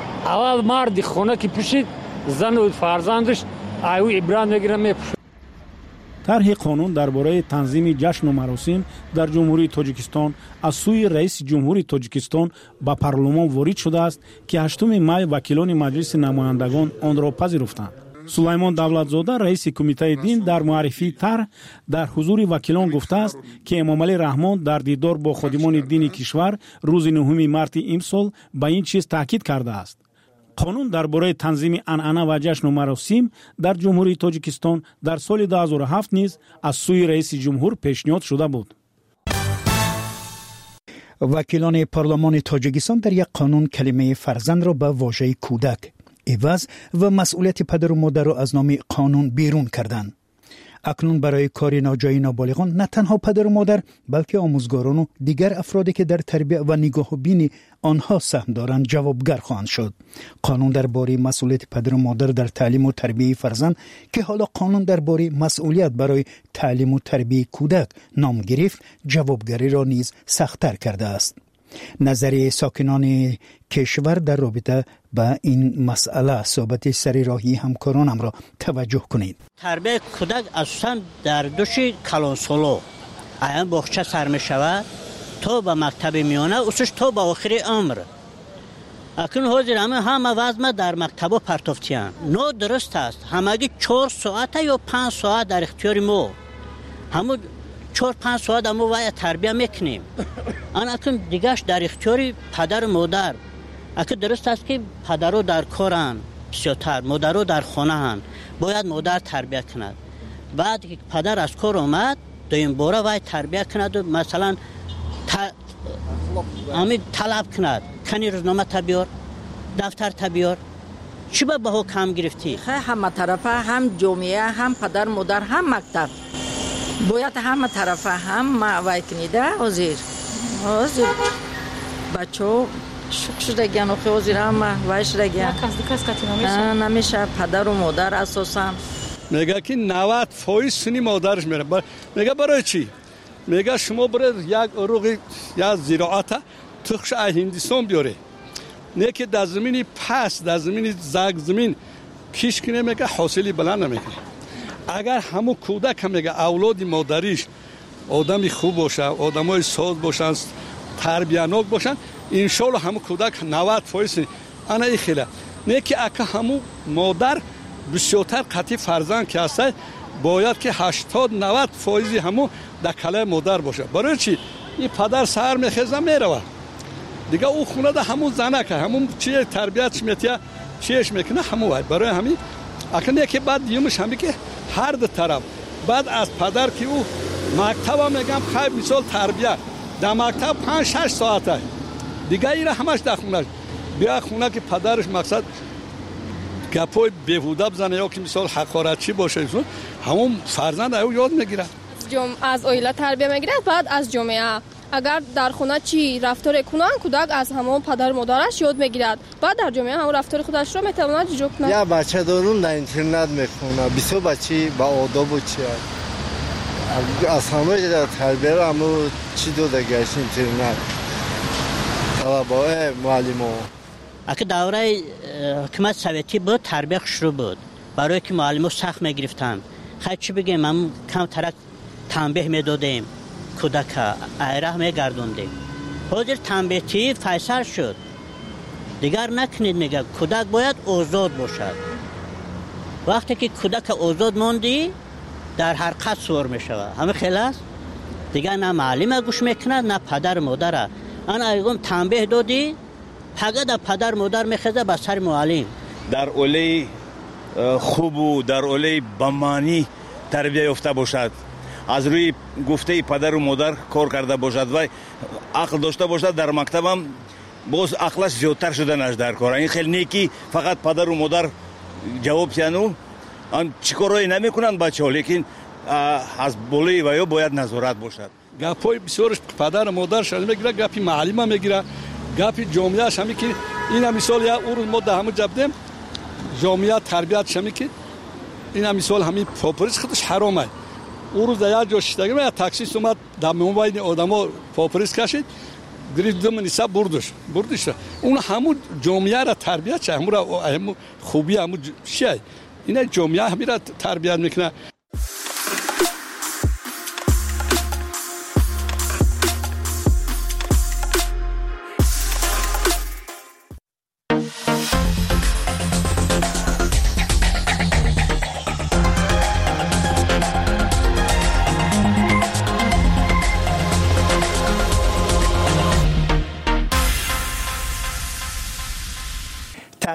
Speaker 29: اول مرد خونه که پوشید زن و فرزندش ایو ابران میگیره میپوشه.
Speaker 21: طرح قانون درباره تنظیم جشن و مراسم در جمهوری تاجیکستان از سوی رئیس جمهوری تاجیکستان به پارلمان وارد شده است که 8 می وکیلان مجلس نمایندگان آن را پذیرفتند. سلیمان دولتزاده رئیس کمیته دین در معرفی طرح در حضور وکیلان گفته است که امام علی رحمان در دیدار با خادمان دین کشور روز 9 مارس امسال به این چیز تاکید کرده است. قانون درباره تنظیم عنعنه و جشن و مراسم در جمهوری تاجیکستان در سال 2007 نیز از سوی رئیس جمهور پیشنهاد شده بود.
Speaker 6: وکیلان پارلمان تاجیکستان در یک قانون کلمه فرزند را به واژه کودک، عوض و مسئولیت پدر و مادر را از نام قانون بیرون کردند. اکنون برای کار ناجای نابالغان نه تنها پدر و مادر بلکه آموزگاران و دیگر افرادی که در تربیت و نگاه و بین آنها سهم دارند جوابگر خواهند شد. قانون درباره مسئولیت پدر و مادر در تعلیم و تربیت فرزند که حالا قانون درباره مسئولیت برای تعلیم و تربیت کودک نام گرفت، جوابگری را نیز سخت‌تر کرده است. نظر ساکنان کشور در رابطه با این مسئله صحبت سری راهی همکارانم را توجه کنید.
Speaker 2: تربیت کودک اصلا در دوش کلانسولو ایام باغچه سر می شود تا به مکتب میانه اوسش تا به آخر عمر. اکنون حاضر همه وزمه در مکتب پرتافتیان. نو درست است. همگی 4 ساعت یا 5 ساعت در اختیار ما. همون 4-5 ساعت ما باید تربیت میکنیم. آن اکنون دیگهش در اختیار پدر و مادر. اکنون درست است که پدرو در کارن بسیارتر، مادرو در خانه هن. باید مادر تربیت کند. بعد که پدر از کار آمد دویم باره باید تربیت کند و مثلا طلب کند کنی روزنامه تبیار، دفتر تبیار. چی به ها کم گرفتی؟
Speaker 24: همه طرفه، هم جامعه، هم پدر مادر، هم مکتب باید همه طرفه هم وای کنیده. حاضر بچه ها شک شده گیان اخی حاضر همه وای شده گیان نمیشه. پدر و مادر اساسا
Speaker 4: میگه که 90% سنی مادرش میره. میگه برای چی؟ میگه شما برای یک عروقی یا زراعت تخش هندستان بیاره، نه که در زمینی پس در زمینی زگ زمین کیش کنه. میگه حاصلی بلند نمیکنه. اگر همون کودک هم میگه اولاد مادریش آدمی خوب باشه، آدمای ساز باشن، تربیتناک باشن، انشالله همون کودک 90% انا ای خیلی. نه که اگه همون مادر بسیارتر قطعی فرزند که هسته باید که 80-90% همون در کله مادر باشه. برای چی؟ این پدر سر میخیزه میروه دیگه او خونه ده همون زنه که همون چیه تربیتش میتیه چیش میکنه همون باید. برای همین اکنه که بعد دیومش همی که هر دو طرف بعد از پدر که او مکتب هم میگم خیلی مثال تربیت در مکتب 5-6 ساعته دیگه ایره همش در خونه بیا خونه که پدرش مقصد گپای بیهوده بزنه یا که مثال حقارتچی باشه همون فرزند او یاد میگیره.
Speaker 5: از اویلا تربیت میگیره. بعد از جامعه اگر در خونه چی رفتار کنن کودک از همون پدر مادرش یاد میگیرد. بعد در جامعه همون رفتار خودش رو میتواند جلو کنه.
Speaker 8: یا بچه دارون در اینترنت میخونه بسیار بچه با آداب و چی از همه در تربیت رو همون چی داده گشت اینترنت طلبه معلم
Speaker 2: اگه دوره حکومت سویتی بود تربیت شروع بود برای که معلم سخت میگرفتن. خیلی چی بگیم هم کم ترک تنبیه میدادیم کودک ایره میگردوندیم. حاضر تنبیهی فیصل شد دیگر نکنید. میگه کودک باید آزاد باشد. وقتی که کودک آزاد موندی در حرکت سور میشود. همه خیلی است دیگر نه معلم گوش میکند نه پدر مادر. آن ایگم تنبیه دادی فقط پدر مادر میخزه به سر معلم.
Speaker 9: در اولی خوب و در اولی بمانی تربیت یافته باشد، از روی گفته پدر و مادر کار کرده باشد و عقل داشته باشد. در مکتب هم باز عقلش زیادتر شدنش در کار. این خیلی نیکی فقط پدر و مادر جواب تیانو آن چیکارایی نمیکنند بچه ها، لیکن از بالای و یا باید نظارت باشد.
Speaker 4: گپای بسیارش پدر و مادر شده میگیره، گپی معلم میگیره، گپی جامعه شمی که این مثال یا او روز ما ده همون جبدیم جامعه تربیت شمی که این مثال همین پاپریس خودش حرامه. او روز در یک جا شدگی یا تاکسیست اومد در موبایل آدما پاپریس کشید گرفت دم نیسا بردش اون همون جامعه را تربیت چه همون خوبی همون چیه اینا جامعه همین را تربیت میکنه.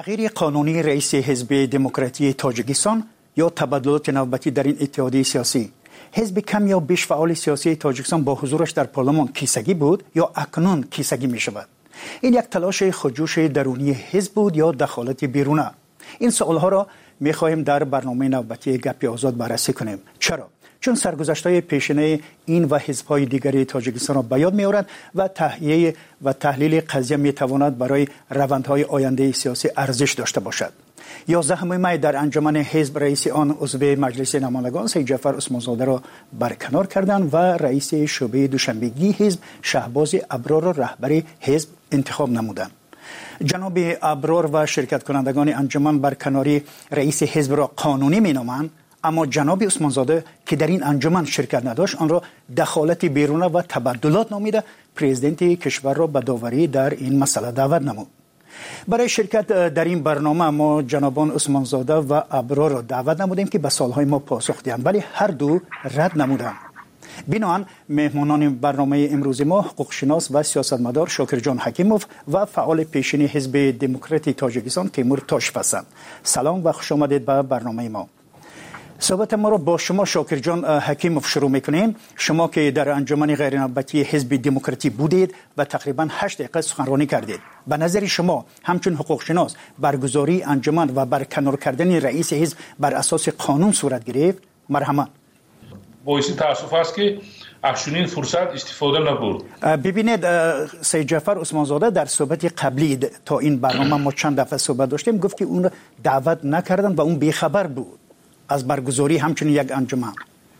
Speaker 6: تغییر قانونی رئیس حزب دموکراتی تاجیکستان یا تبادلات نوبتی در این اتحادیه سیاسی، حزب کم یا بیش فعال سیاسی تاجیکستان با حضورش در پارلمان کیسگی بود یا اکنون کیسگی می شود؟ این یک تلاش خودجوش درونی حزب بود یا دخالت بیرونه؟ این سوالها را می خواهیم در برنامه نوبتی گپ آزاد بررسی کنیم. چرا؟ چون سرگذشت‌های پیشینه این و حزب‌های دیگری تاجیکستان را به یاد می‌آورد و تحلیل و تحلیل قضیه می‌تواند برای روندهای آینده سیاسی ارزش داشته باشد. 11 می در انجمن حزب رئیس آن عضو مجلس نمایندگان سید جعفر عثمانزاده را برکنار کردند و رئیس شعبه دوشنبگی حزب شهباز ابرار را رهبر حزب انتخاب نمودند. جناب ابرار و شرکت کنندگان انجمن برکناری رئیس حزب را قانونی می‌نامند، اما جناب عثمانزاده که در این انجمن شرکت نداشت آن را دخالت بیرونه و تبدلات نامیده پرزیدنت کشور را به داوری در این مسئله دعوت نمود. برای شرکت در این برنامه ما جنابان عثمانزاده و ابرار را دعوت نمودیم که به سوالهای ما پاسخ دهند، ولی هر دو رد نمودند. بنابراین مهمانان برنامه امروز ما حقوقشناس و سیاستمدار شاکرجان حکیموف و فعال پیشین حزب دموکراتی تاجیکستان تیمور تاشف هستند. سلام و خوش آمدید به برنامه ما. صحبت ما را با شما شاکرجان حکیموف شروع میکنیم. شما که در انجمن غیرنوبتی حزب دموکراتی بودید و تقریبا 8 دقیقه سخنرانی کردید، به نظر شما همچون حقوق شناس برگزاری انجمن و برکنار کردن رئیس حزب بر اساس قانون صورت گرفت؟ مرحبا.
Speaker 1: باعث تاسف است که اکنون فرصت استفاده نبود.
Speaker 6: ببینید سید جعفر عثمانزاده در صحبت قبلی تا این برنامه ما چند دفعه صحبت داشتیم گفت که اون دعوت نکردن و اون بیخبر بود از برگزاری همچنین یک انجمن.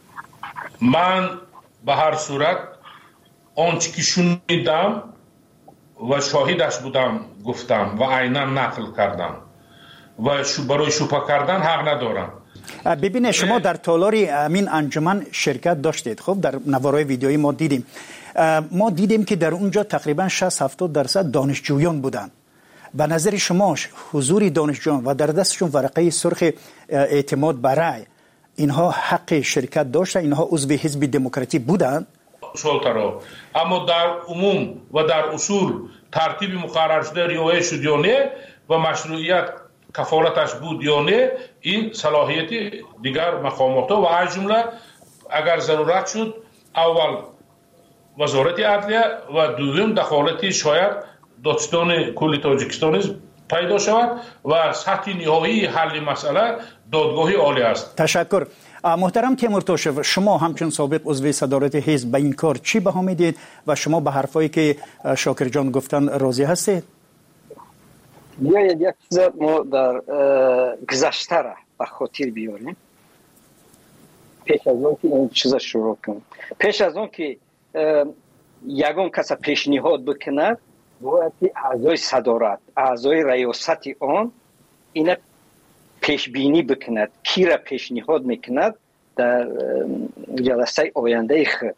Speaker 1: من به هر صورت آنچه که شنیدم و شاهدش بودم گفتم و عیناً نقل کردم و برای شوپه کردن حق ندارم.
Speaker 6: ببینید شما در تالار امین انجمن شرکت داشتید. خب در نوارای ویدیویی ما دیدیم که در اونجا تقریبا 60-70% دانشجویان بودند. به نظر شما حضور دانشجویان و در دستشون ورقه سرخ اعتماد برای اینها حق شرکت داشتن؟ اینها عضو حزب دموکراتی بودند؟
Speaker 1: اما در عموم و در اصول ترتیب مقرر شده رعایت شد یا نه و مشروعیت کفالتش بود یا نه، این صلاحیت دیگر مقامات و از جمله اگر ضرورت شد اول وزارت عدلیه و دوم دخالت شاید دادستان کل تاجیکستان پیدا شود و سطح نهایی حل مسئله دادگاه عالی است.
Speaker 6: تشکر. محترم تیمور تاشف، شما همچون سابق عضو صدارت حزب به این کار چی بها میدید و شما به حرفایی که شاکر جان گفتن راضی هستید؟
Speaker 10: یک چیز ما در گذشته را به خاطر بیاریم پیش از اون که این چیز شروع کنیم. پیش از اون که یگان کس پیشنهاد بکند باید اعضای صدارت، اعضای ریاست آن این پیش بینی بکند کی را پیشنهاد میکند در جلسه آینده خود.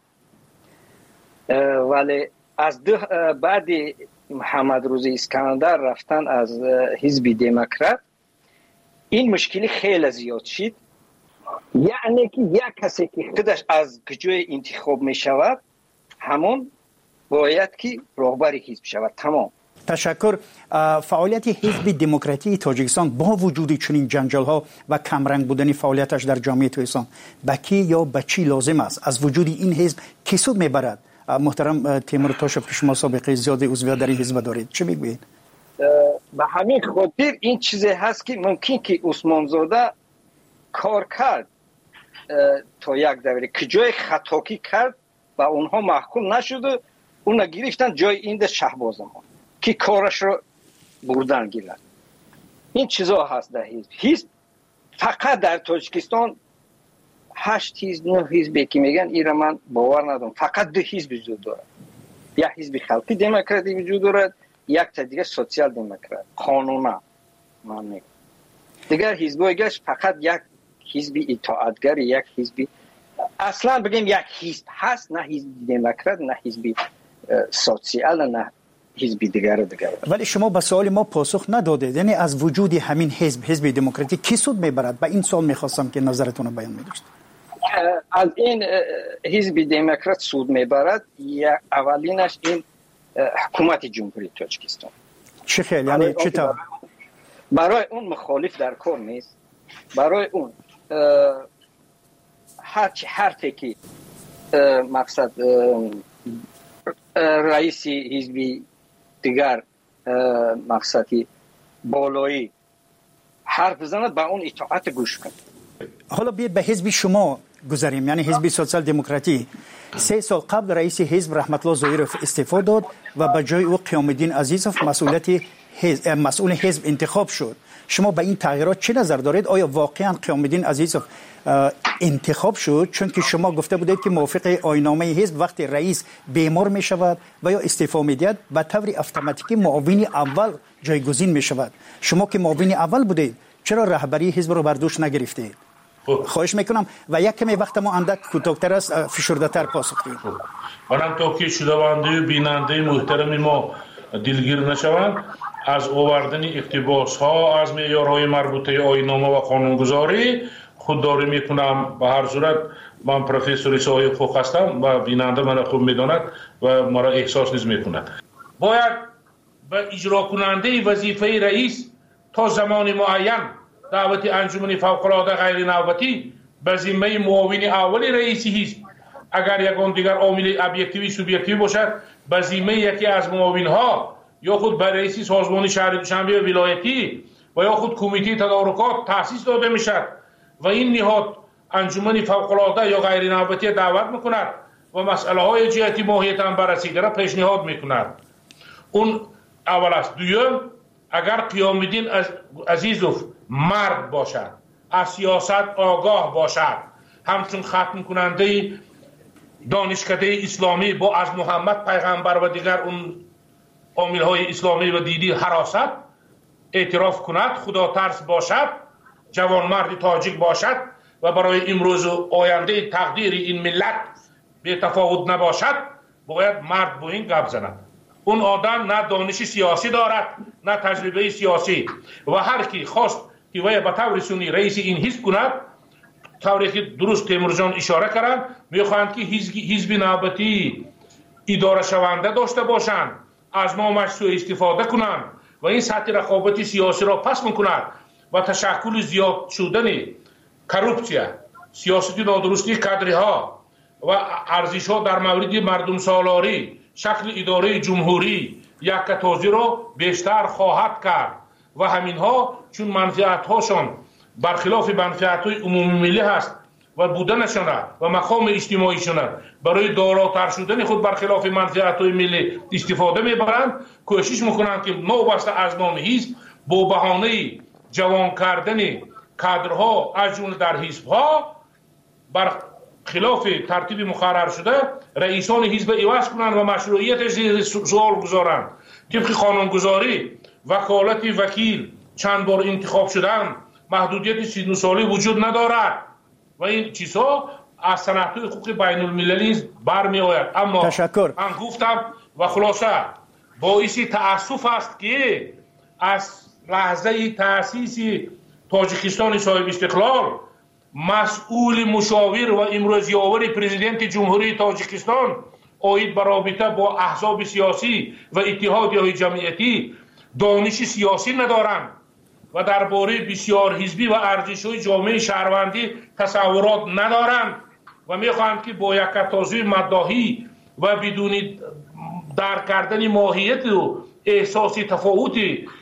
Speaker 10: ولی از بعد محمد روزی اسکندر رفتن از حزب دموکرات این مشکلی خیلی زیاد شد، یعنی که یک کسی که خودش از جای انتخاب می شود همون باید که رهبر حزب شود. تمام.
Speaker 6: تشکر. فعالیت حزب دموکراتی تاجیکستان با وجود چنین جنجال ها و کمرنگ بودن فعالیتش در جامعه تاجیکستان به کی یا به چی لازم است؟ از وجود این حزب کی سود میبرد؟ محترم تیمور تاشف، شما سابقه زیاد عضویت در این حزب دارید، چه میگویید؟
Speaker 10: به همین خاطر این چیزی هست که ممکن که عثمانزاده کار کرد تا یک دوره که جای خطاکی کرد و اونها محکوم نشد، اون گرفتن جای این شهبازمان که کارش رو بردن گیرد. این چیزا هست در حزب فقط در تاجیکستان 8 حزب 9 حزبی که میگن ایرا من باور ندارم. فقط 2 حزب وجود دارد، یک حزب خلقی دموکراتی وجود دارد، یک تا دیگه سوسیال دموکرات قانونا من میگم. دیگر حزبای گشت فقط یک حزب اطاعتگر، یک حزب اصلا بگیم یک حزب هست، نه حزب دموکرات نه حزب سوسیال نه حزب دیگر.
Speaker 6: ولی شما به سوال ما پاسخ ندادید، یعنی از وجود همین حزب دموکراتی کی سود میبرد؟ به این سوال میخواستم که نظرتون رو بیان میداشت.
Speaker 10: از این حزب دموکرات سود میبرد یا اولینش این حکومت جمهوری تاجیکستان.
Speaker 6: چه خیلی؟ یعنی چه طور؟
Speaker 10: برای اون مخالف در کار نیست. برای اون حرفی که مقصد رئیس حزبی دیگر مقصدی بالایی حرف بزند با اون اطاعت گوش کن.
Speaker 6: حالا بیاید به حزب شما گذاریم، یعنی حزب سوسیال دموکراتی. 3 سال قبل رئیس حزب رحمت الله ظاهرов استعفا داد و به جای او قیام الدین عزیزов مسئول حزب انتخاب شد. شما به این تغییرات چه نظر دارید؟ آیا واقعا قیام الدین عزیزов انتخاب شد چون که شما گفته بودید که موافق آیین‌نامه حزب وقتی رئیس بیمار می شود و یا استعفا میدهد به طور اتوماتیکی معاون اول جایگزین می شود؟ شما که معاون اول بودید چرا رهبری حزب رو بر دوش نگرفتید؟ خواهش میکنم و یک کمی وقت ما اندک کوتاه‌تر است، فشرده‌تر پاسخ بدید.
Speaker 1: منم توکی شنونده و بیننده محترم ما دلگیر نشوند از آوردن اقتباس ها از معیارهای مربوطه آیین‌نامه و قانونگذاری خودداری میکنم. به هر صورت من پروفسور سایه فوق هستم و بیننده من خوب میداند و مرا احساس نیز میکند. باید به اجرا کننده وظیفه رئیس تا زمان معین دعوت انجمن فوق‌العاده غیر نوبتی به ذمه معاون اول رئیس حزب اگر یگان دیگر عامل ابجکتیوی سوبژکتیو باشد به ذمه یکی از معاون ها یا خود به رئیس سازمان شهر دوشنبه ولایتی و یا خود کمیته تدارکات تأسیس داده میشد و این نهاد انجمن فوق‌العاده یا غیر نوبتی دعوت میکند و مسئله های جهتی ماهیت هم بررسی را پیشنهاد میکند. اون اول است. دوم، اگر قیام الدین عزیزов مرد باشد، از سیاست آگاه باشد، همچون ختم کننده دانشکده اسلامی با از محمد پیغمبر و دیگر اون عامل های اسلامی و دیدی حراست اعتراف کند، خدا ترس باشد، جوان مرد تاجیک باشد و برای امروز و آینده تقدیر این ملت به تفاوت نباشد، باید مرد با این گپ زند. اون آدم نه دانش سیاسی دارد نه تجربه سیاسی و هر کی خواست که وی به طور سنی رئیس این حزب کند، طوری که درست تیمور جان اشاره کردند، میخواهند که حزب نوبتی اداره شونده داشته باشند، از ما مشروع استفاده کنند و این سطح رقابت سیاسی را پس میکند و تشکل زیاد شدن کروپسیا، سیاست نادرستی کادرها و ارزش ها در مورد مردم سالاری، شکل اداره جمهوری یک کتازی را بیشتر خواهد کرد و همین ها چون منفعت هاشون برخلاف منفعت های عمومی ملی هست و بودنشان و مقام اجتماعیشان برای داراتر شدن خود برخلاف منفعت های ملی استفاده میبرند، کوشش میکنند که نوبسته از نام حزب با بهانه جوان کردن کادرها از جمله در حزب ها بر خلاف ترتیب مقرر شده رئیسان حزب عوض کنند و مشروعیتش سوال گذارند. طبق قانونگذاری وکالت وکیل چند بار انتخاب شدن، محدودیت 39 ساله وجود ندارد و این چیزها از سنت‌های حقوق بین المللی برمی آید. اما
Speaker 6: تشکر.
Speaker 1: من گفتم و خلاصه باعث تأسف است که از لحظه تأسیس تاجیکستان صاحب استقلال مسئول مشاور و امروز یاور پرزیدنت جمهوری تاجیکستان آید به رابطه با احزاب سیاسی و اتحادیه‌های جمعیتی دانش سیاسی ندارند و درباره بسیار حزبی و ارزش‌های جامعه شهروندی تصورات ندارند و می‌خواهند که با یک کتازی مداحی و بدون درک کردن ماهیت و احساس تفاوت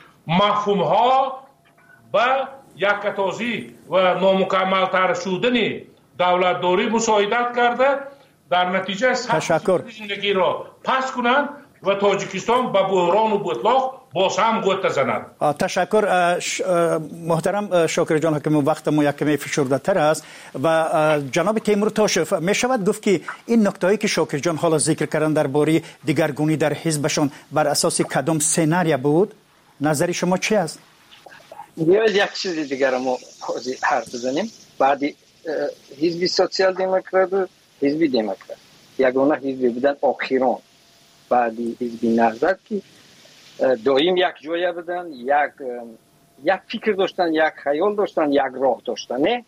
Speaker 1: مفهوم‌ها با یک کتازی و نامکمل تر شدن دولتداری مساعدت کرده در نتیجه
Speaker 6: تشکر
Speaker 1: زندگی را پس کنند و تاجیکستان به بحران و بطلاق باز هم گوت زند.
Speaker 6: تشکر محترم شاکر جان، حکم وقت ما یک کمی فشرده تر است و جناب تیمور تاشف می شود گفت که این نکتهایی که شاکر جان حالا ذکر کردن درباره دیگرگونی در حزبشون بر اساس کدام سناریو بود؟ نظر شما چی است؟
Speaker 10: یک چیز دیگر ما حرف بزنیم. بعد حزب سوسیال دموکرات و حزب دموکرات یگانه حزب بودن آخران بعد حزب نهضت که دائم یک جایه بدن، یک فکر داشتن، یک خیال داشتن، یک راه داشتن. نه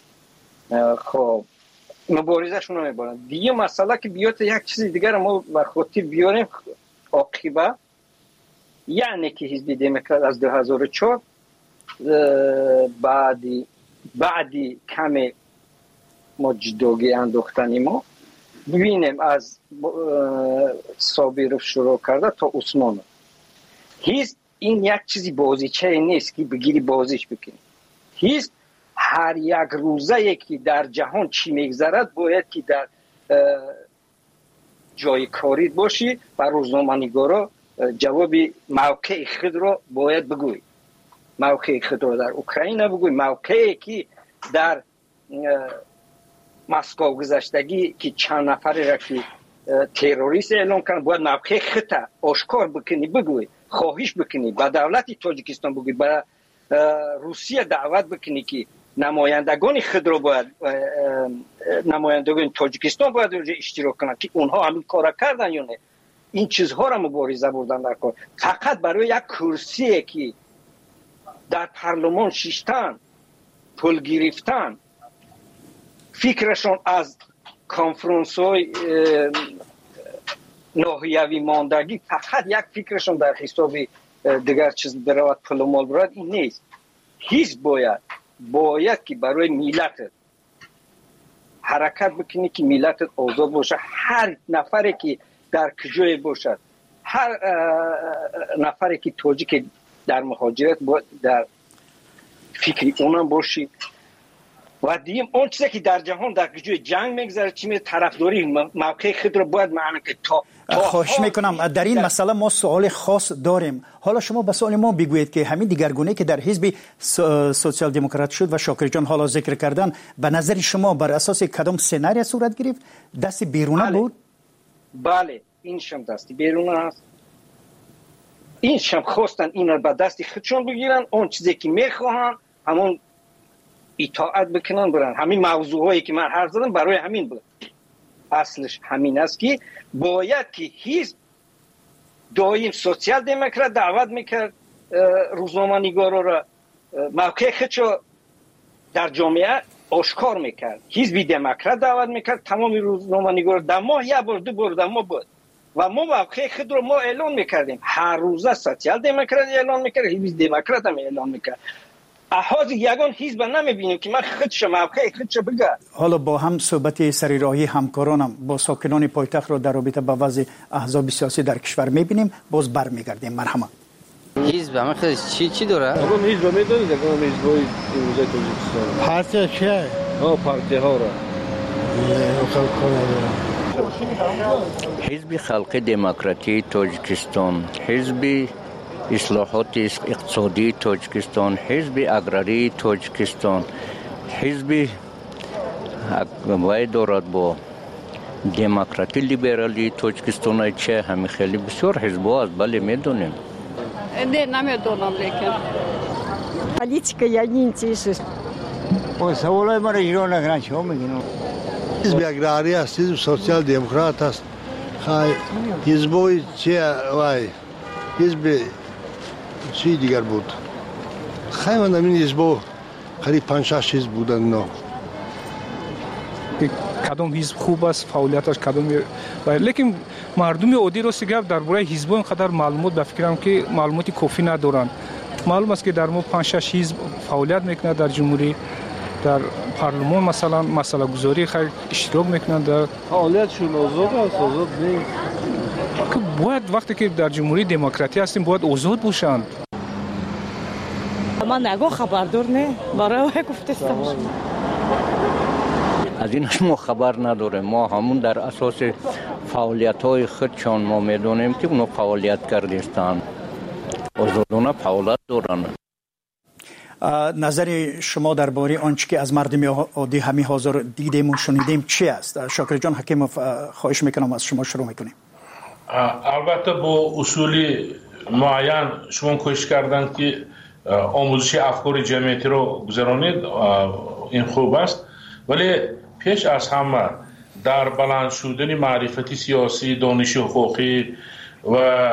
Speaker 10: خب مبارزه شون رو میبرن. دیگه مسئله که بیاد یک چیز دیگر ما به خاطر بیاریم عاقبه، یعنی که حزب دموکرات از 2004 بعدی کم ما جدوگی انداختنی ما ببینیم از صابرов شروع کرده تا عثمان. هیچ این یک چیزی بازیچه نیست که بگیری بازیش بکنی. هیچ هر یک روزه یکی در جهان چی میگذرد باید که در جای کاری باشی و روزنامه‌نگارا جواب موقع خود رو باید بگوی. موقع خود رو در اوکراین بگوی، موقعی که در مسکو گذشتگی که چند نفری را که تروریست اعلام کردن باید موقع خود آشکار بکنی بگوی، خواهش بکنی، به دولت تاجیکستان بگوی، به روسیه دعوت بکنی که نمایندگان خود رو باید نمایندگان تاجیکستان باید اشتراک کنند که اونها همین کار کردن یا نه. این چیزها را مبارزه بردن در کار. فقط برای یک کرسی که در پارلمان شیشتن پول گرفتن فکرشون از کنفرانس های ناحیوی ماندگی فقط یک فکرشون در حساب دیگر چیز برود پول و مال برود این نیست. هیچ باید که برای ملت حرکت بکنی که ملت آزاد باشه. هر نفری که در کجای باشد، هر نفری که تاجیک در مهاجرت باید در فکری اونم باشی. و دیم اون چیزی که در جهان در کجای جنگ میگذره چی می طرفداری موقع خود رو باید معنی که تا
Speaker 6: خواهش میکنم در این مسئله ما سوال خاص داریم. حالا شما به سوال ما بگویید که همین دیگرگونه که در حزب سوسیال دموکرات شد و شاکر جان حالا ذکر کردن به نظر شما بر اساس کدام سناریو صورت گرفت؟ دست بیرونه بود؟
Speaker 10: بله این شم دستی بیرونه است. این شم خواستن اینا به دستی خودشون بگیرن، اون چیزی که میخواهن همون اطاعت بکنن برن. همین موضوعایی که من حرف زدم برای همین بود. اصلش همین است که باید که حزب دایم سوسیال دموکرات دعوت میکرد روزنامه‌نگارا را موقع خودشو در جامعه آشکار میکرد. حزب دموکرات دعوت میکرد تمام روزنامه‌نگارا در ماه یک بار دو بار در ماه بود و ما موقع خود رو ما اعلان میکردیم. هر روزه سوسیال دموکرات اعلان میکرد، حزب دموکرات هم اعلان میکرد. احاز یگان حزب نمیبینیم که من خودش موقع خودش بگه.
Speaker 6: حالا با هم صحبت سری راهی همکارانم با ساکنان پایتخت را در رابطه با وضع احزاب سیاسی در کشور میبینیم. باز برمیگردیم. مرحمت.
Speaker 7: حزب هم خودش چی داره؟
Speaker 25: آقا حزب میدونید که حزبای امروزه تاجیکستان
Speaker 7: پارتی چیه؟
Speaker 25: پارتی ها را
Speaker 11: حزب خلق دموکراتی تاجیکستان، حزب اصلاحات اقتصادی تاجیکستان، حزب اگراری تاجیکستان، حزب وای دارد با دموکراتی لیبرالی تاجیکستان چه همین خیلی بسیار حزب‌ها است. بله میدونیم.
Speaker 12: نه نمیدونم لیکن
Speaker 13: پالیتیکا یعنی چیست؟
Speaker 12: او سوالای ما را ایران نکنن چه میگین؟
Speaker 14: حزب اگراری است، حزب سوسیال دموکرات است. حزبای چه وای حزب چی دیگر بود؟ خیلی من این حزب قریب 5-6 حزب بودن. نه
Speaker 15: کدام حزب خوب است فعالیتش کدام لیکن مردم عادی رو سیگر درباره حزب اینقدر معلومات به فکرم که معلوماتی کافی ندارن. معلوم است که در ما 5-6 حزب فعالیت میکنه در جمهوری، در پارلمان مثلا مسئله گذاری خیلی اشتراک میکنن در
Speaker 25: فعالیتشون آزاد است. آزاد نیست
Speaker 15: که باید وقتی که در جمهوری دموکراتی هستیم باید آزاد باشند.
Speaker 13: من نگو خبردار نه برای گفتستم
Speaker 11: از این ما خبر نداریم. ما همون در اساس فعالیت‌های خودشان ما میدونیم که اونو فعالیت کردستان آزادانه فعالیت دارن.
Speaker 6: نظر شما درباره آنچه که از مردم عادی همین حاضر دیدیم و شنیدیم چی است؟ شاکر جان حکیم خواهش میکنم از شما شروع میکنیم.
Speaker 1: البته با اصولی معین شما کوشش کردن که آموزش افکار جمعیتی رو گذرانید، این خوب است، ولی پیش از همه در بلند شدن معرفتی سیاسی، دانش حقوقی و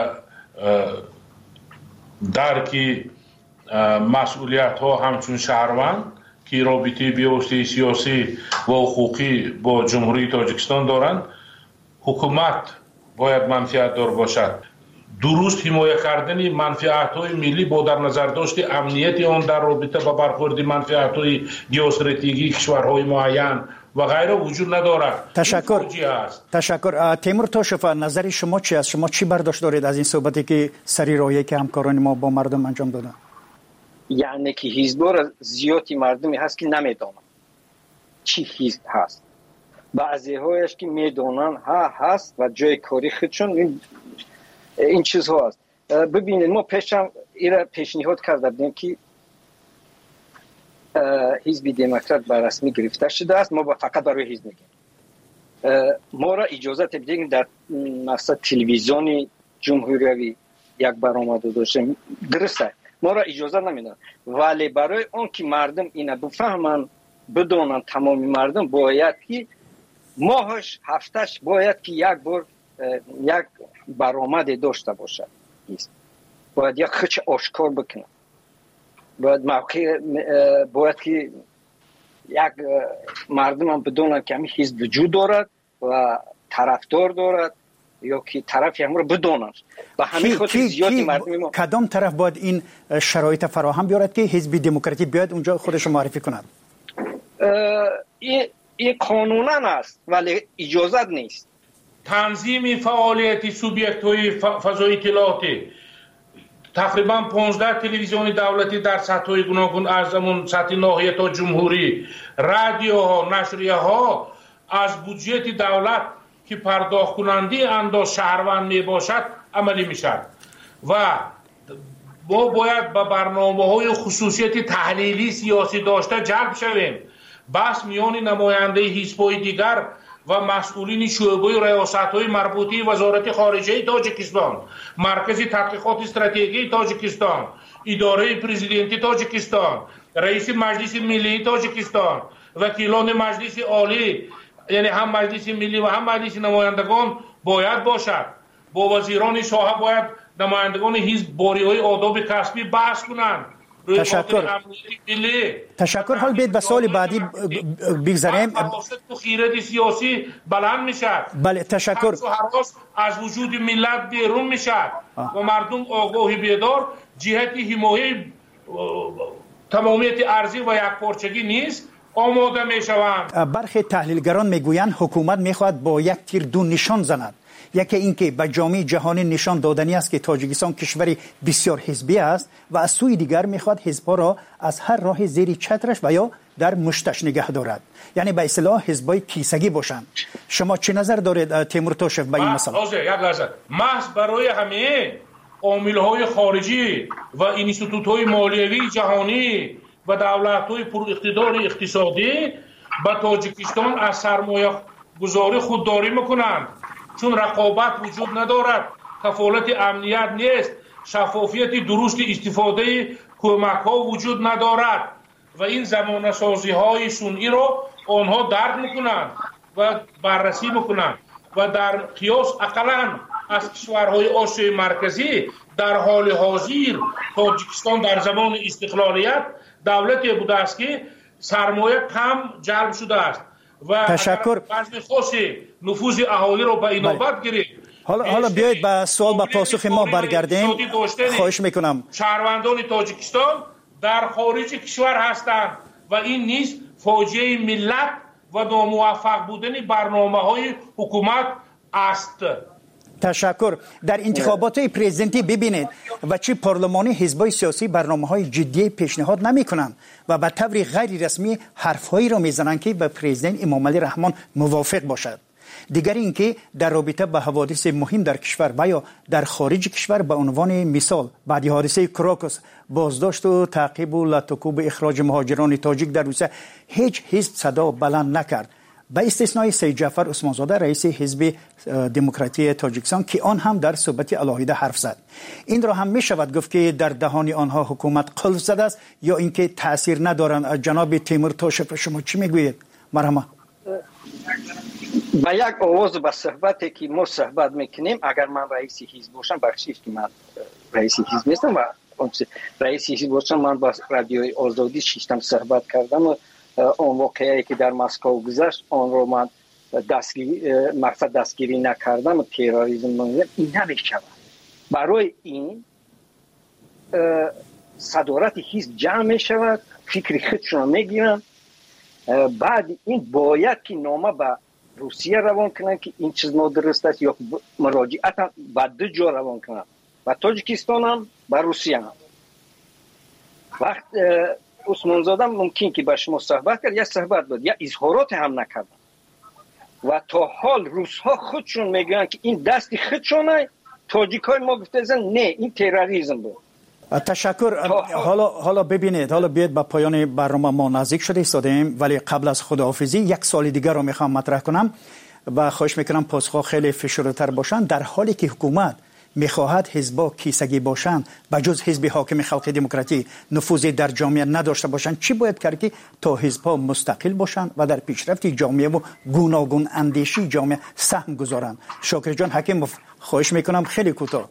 Speaker 1: درک مسئولیت ها همچون شهروند که رابطه بیوسته سیاسی و حقوقی با جمهوری تاجیکستان دارند، حکومت باید منفعت دار باشد. درست حمایت کردن منفعت‌های ملی با در نظر داشت امنیت آن در رابطه با برخورد منفعت‌های ژئواستراتژیک کشورهای معین و غیره وجود ندارد.
Speaker 6: تشکر. تیمور توشف، نظر شما چی است؟ شما چی برداشت دارید از این صحبتی که سری راهی که همکاران ما با مردم انجام دادن؟
Speaker 10: یعنی که حزب زیادی مردمی هست که نمیدونن چی حزب هست، بعضی هایش که میدونن هست و جای کاری خودشون این چیزها هست. ببینید ما پیشنهاد کرده بودیم که حزب دموکرات به رسمی گرفته شده است، ما فقط برای حزب میگیم. ما را اجازه بدید در مثلا تلویزیون جمهوری یک برآمده داشتیم، درسته ما را اجازه نمیدن، ولی برای اون که مردم اینا بفهمن بدونن، تمام مردم باید که ماهش هفتش باید که یک بار یک برآمده داشته باشد، باید یک خچ آشکار بکنه، باید که یک مردم هم بدونن که همین حزب وجود دارد و طرفدار دارد یا که طرفی هم رو بدونن. و همین خاطر زیادی مردم ما
Speaker 6: کدام طرف باید این شرایط فراهم بیارد که حزب دموکراتی بیاد اونجا خودش معرفی کند؟
Speaker 10: این قانونا است ولی اجازت نیست.
Speaker 1: تنظیم فعالیت سوبیکت های فضای اطلاعاتی، تقریبا 15 تلویزیون دولتی در سطح گوناگون از همون سطح ناحیه تا جمهوری، رادیوها، نشریه ها از بودجه دولت که پرداخت کننده انداز شهروند می باشد عملی میشد و ما باید با برنامه‌های خصوصیت تحلیلی سیاسی داشته جلب شویم. بحث میان نماینده حزب‌های دیگر و مسئولین شعبه ریاست‌های مربوطه وزارت خارجه تاجیکستان، مرکز تحقیقات استراتژی تاجیکستان، اداره پرزیدنتی تاجیکستان، رئیس مجلس ملی تاجیکستان، وکیلان مجلس عالی، یعنی هم مجلس ملی و هم مجلس نمایندگان باید باشد. با وزیران ساحه باید نمایندگان حزب باری‌های آداب کسبی بحث کنند.
Speaker 6: تشکر. حال بیت به سال بعدی بگذاریم.
Speaker 1: تو خیرات سیاسی بلند میشد.
Speaker 6: بله تشکر.
Speaker 1: از وجود ملت بیرون میشد و مردم آگاهی بیدار جهت حمایت تمامیت ارضی و یکپارچگی نیست آماده میشوند.
Speaker 6: برخی تحلیلگران میگویند حکومت میخواهد با یک تیر دو نشان زند. یکی اینکه به جامعه جهانی نشان دادنی است که تاجیکستان کشوری بسیار حزبی است و از سوی دیگر میخواد حزب‌ها را از هر راه زیر چترش و یا در مشتش نگه دارد، یعنی به اصطلاح حزب‌های کیسگی باشند. شما چه نظر دارید تیمور توشف به این مسئله؟
Speaker 1: یک لحظه. محض برای همه عامل‌های خارجی و اینستیتوت‌های مالیوی جهانی و دولت‌های پر اقتدار اقتصادی به تاجیکستان از سرمایه گذاری خودداری میکنند، چون رقابت وجود ندارد، کفالت امنیت نیست، شفافیت درست استفاده کمک ها وجود ندارد و این زمانه سازی های سنئی را آنها درک میکنند و بررسی میکنند و در قیاس اقلا از کشورهای آسیای مرکزی در حال حاضر تاجیکستان در زمان استقلالیت دولتی بوده است که سرمایه کم جلب شده است و
Speaker 6: تشکر.
Speaker 1: بعضی خاصی نفوذ اهالی رو به اینابت گیرید.
Speaker 6: حالا بیایید به سوال و پاسخ ما برگردیم. خواهش میکنم.
Speaker 1: شهروندان تاجیکستان در خارج کشور هستند و این نیست فاجعه ملت و ناموفق بودن برنامه‌های حکومت است.
Speaker 6: تشکر. در انتخابات پرزیدنتی ببینید و چه پارلمانی حزب‌های سیاسی برنامه‌های جدی پیشنهاد نمی‌کنند و به طور غیر رسمی حرف‌هایی را می‌زنند که به پرزیدنت امامعلی رحمان موافق باشد. دیگر اینکه در رابطه با حوادث مهم در کشور و یا در خارج کشور به عنوان مثال بعد حادثه کراکوس، بازداشت و تعقیب و لاتوکوب اخراج مهاجران تاجیک در روسیه هیچ حزب صدا بلند نکرد، به استثنای سید جعفر عثمانزاده رئیس حزب دموکراتی تاجیکستان که آن هم در صحبت علاهیده حرف زد. این را هم می شود گفت که در دهان آنها حکومت قلب زده است یا اینکه تاثیر ندارند. جناب تیمور توشف شما چی میگویید؟ مرحبا.
Speaker 10: با یک آواز به صحبتی که ما صحبت میکنیم، اگر من رئیس حزب باشم، بخشید که من رئیس حزب نیستم و رئیس حزب باشم، من با رادیوی آزادی شیشتم صحبت کردم و اون واقعی که در مسکو گذشت آن رو من دستگیری نکردم و تروریسم نمیدونم، این نمیشود. برای این صدارت حزب جمع می شود، فکر خودشون میگیرن. بعد این باید که نامه به روسیه روان کنن که این چیز نادرست است یا مراجعت به دو جا روان کنن، و تاجیکستان هم به روسیه هم. وقت عثمان زاده ممکن که با شما صحبت کرد، یا صحبت بود یا اظهارات هم نکردن، و تا حال روس‌ها خودشون میگن که این دست خودشونه. تاجیکای ما گفتن نه این تروریسم بود.
Speaker 6: تشکر. حالا ببینید، حالا بیاید به پایان برنامه ما نزدیک شده ایستادیم، ولی قبل از خداحافظی یک سوال دیگر رو میخوام مطرح کنم و خواهش میکنم پاسخ خیلی فشرده‌تر باشن. در حالی که حکومت میخواهد حزب‌ها کیسگی باشند و جز حزب حاکم خلق دموکراتی نفوذی در جامعه نداشته باشند، چی باید کرد که تا حزب‌ها مستقل باشند و در پیشرفت جامعه و گوناگون اندیشی جامعه سهم گذارند؟ شاکر جان حکیم، خواهش میکنم خیلی کوتاه.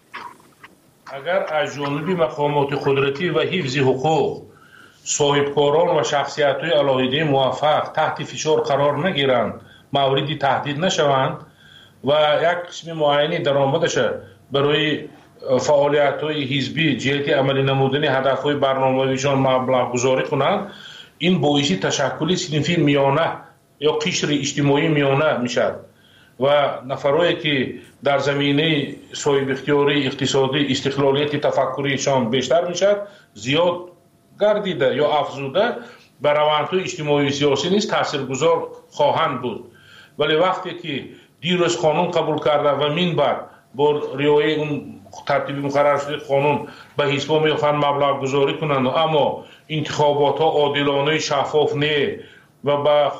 Speaker 1: اگر از جانب مقامات قدرتی و حفظ حقوق صاحبکاران و شخصیت‌های علاهیده موفق تحت فشار قرار نگیرند، موردی تهدید نشوند و یک قسم معینی درآمدش برای فعالیت‌های حزبی جهت عملی نمودن هدف‌های برنامه‌ایشان مبلغ گذاری کنند، این باعث تشکل صنفی میانه یا قشر اجتماعی میانه میشد و نفرایی که در زمینه صاحب اختیاری اقتصادی استقلالیت تفکریشان بیشتر میشد، زیاد گردیده یا افزوده بر روندهای اجتماعی و سیاسی نیز تاثیرگذار خواهند بود. ولی وقتی که دیروز قانون قبول کرده و من بعد با رعایت اون ترتیب مقرر شده قانون به حزب‌ها میخوان مبلغ گذاری کنند، اما انتخابات ها عادلانه شفاف نه و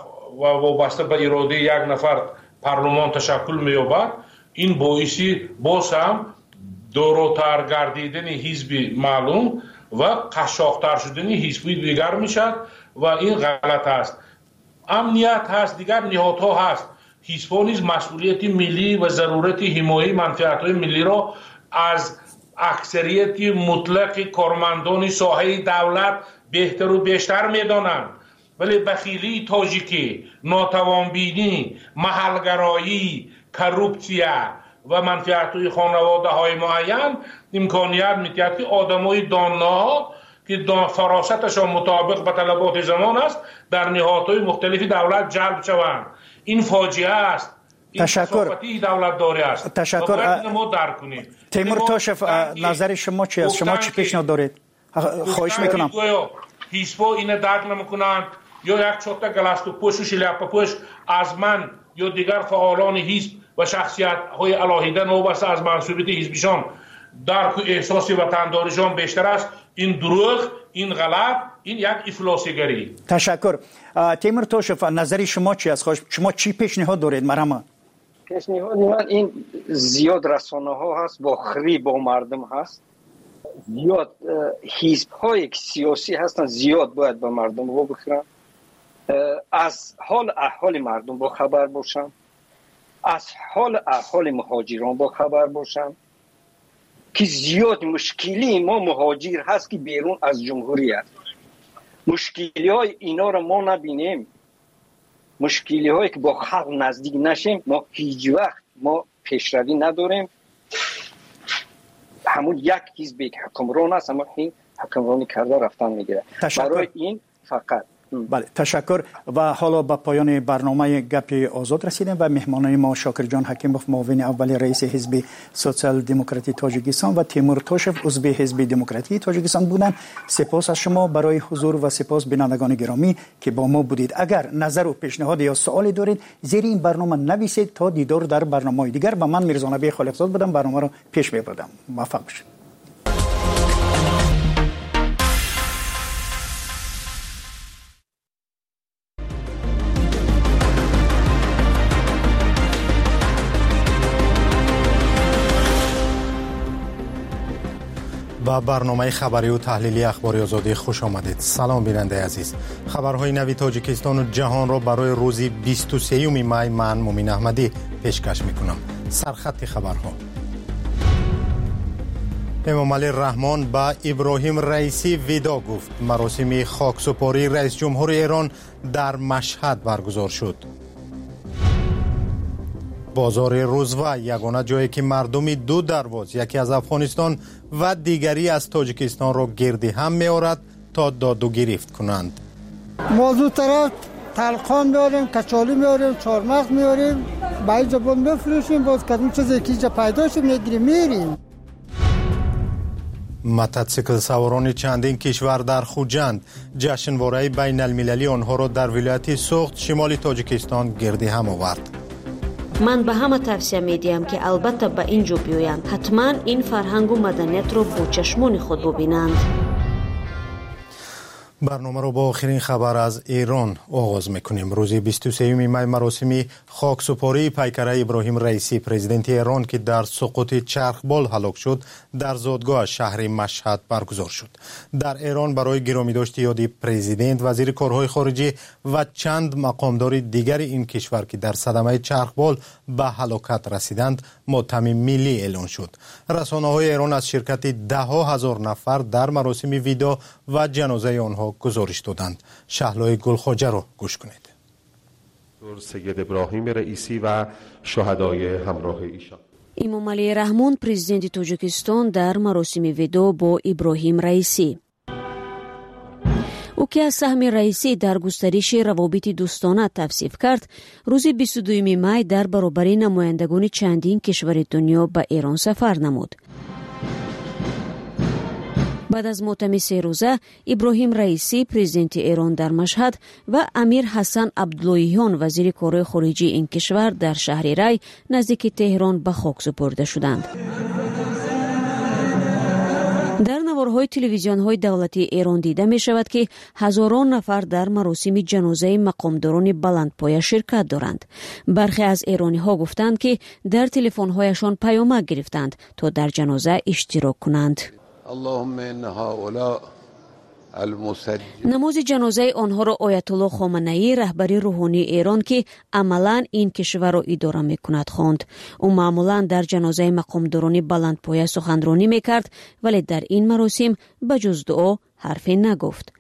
Speaker 1: وابسته به اراده یک نفر پارلمان تشکل می‌یابد، این باعثی باز هم دوراتر گردیدن حزب معلوم و قشاق‌تر شدن حزبی دیگر میشد و این غلط است. امنیت هست، دیگر نهادها هست. حزب‌ها نیز مسئولیت ملی و ضرورت حمایت منفعت‌های ملی را از اکثریت مطلق کارمندان ساحه دولت بهتر و بیشتر می‌دانند. ولی بخیلی تاجیکی، ناتوانبینی، محلگرایی، کروپسیا و منفعت‌های خانواده‌های معین امکانیت می‌دهد که آدم‌های دانا که فراستشان مطابق به طلبات زمان است در نهادهای مختلف دولت جلب شوند. این فاجعه است.
Speaker 6: تشکر.
Speaker 1: دولت داره است.
Speaker 6: تشکر.
Speaker 1: ما درک کنیم.
Speaker 6: تیمور توشف، نظر شما چی است؟ شما چی پیشنهاد دارید؟ خواهش میکنم.
Speaker 1: حزب‌ها اینو درک نمی‌کنند یا یک چوتا گلاست و پوش و شلیاپا پوش از من یا دیگر فعالان حزب و شخصیت‌های علاهیده نوبسته از منصوبیت حزبشان درک و احساس وطنداریشان بیشتر است. این دروغ، این غلط، این یک افلاسیگری.
Speaker 6: تشکر. تیمور توشف، نظری شما چی است؟ شما چی پیشنهاد دارید؟ مرحبا.
Speaker 10: پیشنهاد من این زیاد رسانه ها هست با خری با مردم هست، زیاد حزب های سیاسی هستن، زیاد باید با مردم رو بخورن، از حال احوال مردم با خبر باشن، از حال احوال مهاجران با خبر باشن که زیاد مشکلی ما مهاجر هست که بیرون از جمهوریت. مشکلی های اینا رو ما نبینیم، مشکلی هایی که با خلق نزدیک نشیم، ما هیچ وقت ما پیشروی نداریم. همون یک حزب که حکمران است، اما این حکمرانی کرده رفتن میگیره. برای این فقط
Speaker 6: بله، تشکر. و حالا به پایان برنامه گپ آزاد رسیدیم و مهمانان ما شاکر جان حکیموف، معاون اول رئیس حزب سوسیال دموکراتی تاجیکستان و تیمور توشف، عضو حزب دموکراتی تاجیکستان بودند. سپاس از شما برای حضور و سپاس بینندگان گرامی که با ما بودید. اگر نظر و پیشنهاد یا سوالی دارید زیر این برنامه نویسید تا دیدار در برنامه‌های دیگر. و من میرزا نبی خالقزاد بودم، برنامه را پیش می‌بردم. موفق باشید.
Speaker 3: با برنامه خبری و تحلیلی اخباری آزادی خوش آمدید. سلام بیننده عزیز. خبرهای نوی تاجیکستان و جهان را برای روز 23 می من مومین احمدی پیشکش میکنم. سرخط خبرها: امام علی رحمان با ابراهیم رئیسی ودا گفت. مراسم خاکسپاری رئیس جمهور ایران در مشهد برگزار شد. بازار روزوا یگانه جایی که مردمی دو درواز، یکی از افغانستان و دیگری از تاجیکستان را گردی هم می‌آورد تا داد و گرفت کنند.
Speaker 16: موضوع طرف تلخان میاریم، کچالی میاریم، چهارمغز میاریم، باید زبان میفروشیم، باز کدوم چیزی که اینجا پیدا شد میگیریم میریم.
Speaker 3: موتورسیکل سواران چندین کشور در خوجند جشنواره بین المللی آنها را در ولایت سوخت شمال تاجیکستان گردی هم آورد.
Speaker 17: من به همه توصیه میدیم که البته به اینجا بیایند، حتما این فرهنگ و مدنیت را با چشمان خود ببینند.
Speaker 3: برنامه را با آخرین خبر از ایران آغاز میکنیم. روز 23 می مراسم خاکسپاری پیکره ابراهیم رئیسی پرزیدنت ایران که در سقوط چرخبال هلاک شد در زادگاه شهر مشهد برگزار شد. در ایران برای گرامی داشت یاد پرزیدنت، وزیر کارهای خارجه و چند مقامدار دیگر این کشور که در صدمه چرخبال به هلاکت رسیدند ماتم ملی اعلان شد. رسانه‌های ایران از شرکت ده هزار نفر در مراسم ویدا و جنازه آنها گزارش دادند. شهلای گلخواجه را گوش کنید.
Speaker 18: سید ابراهیم رئیسی و شهدای همراه ایشان.
Speaker 17: امام علی رحمون پرزیدنت تاجیکستان در مراسم ویدا با ابراهیم رئیسی. او که از سهم رئیسی در گسترش روابط دوستانه توصیف کرد، روز 22 می در برابر نمایندگان چندین کشور دنیا به ایران سفر نمود. بعد از مؤتمر 3 روزه ابراهیم رئیسی پرزیدنت ایران در مشهد و امیر حسن عبداللهیان وزیر کارهای خارجه این کشور در شهر ری نزدیک تهران به خاک سپرده شدند. در نوارهای تلویزیون‌های دولتی ایران دیده می شود که هزاران نفر در مراسم جنازه مقامداران بلندپایه شرکت دارند. برخی از ایرانی‌ها گفتند که در تلفن‌هایشان پیامک گرفتند تا در جنازه اشتراک کنند. نماز جنازه آنها را آیت الله خامنه‌ای رهبر روحانی ایران که عملاً این کشور را اداره می‌کند خواند. او معمولاً در جنازه مقامداران بلندپایه سخنرانی می‌کرد، ولی در این مراسم به جز دعا حرفی نگفت.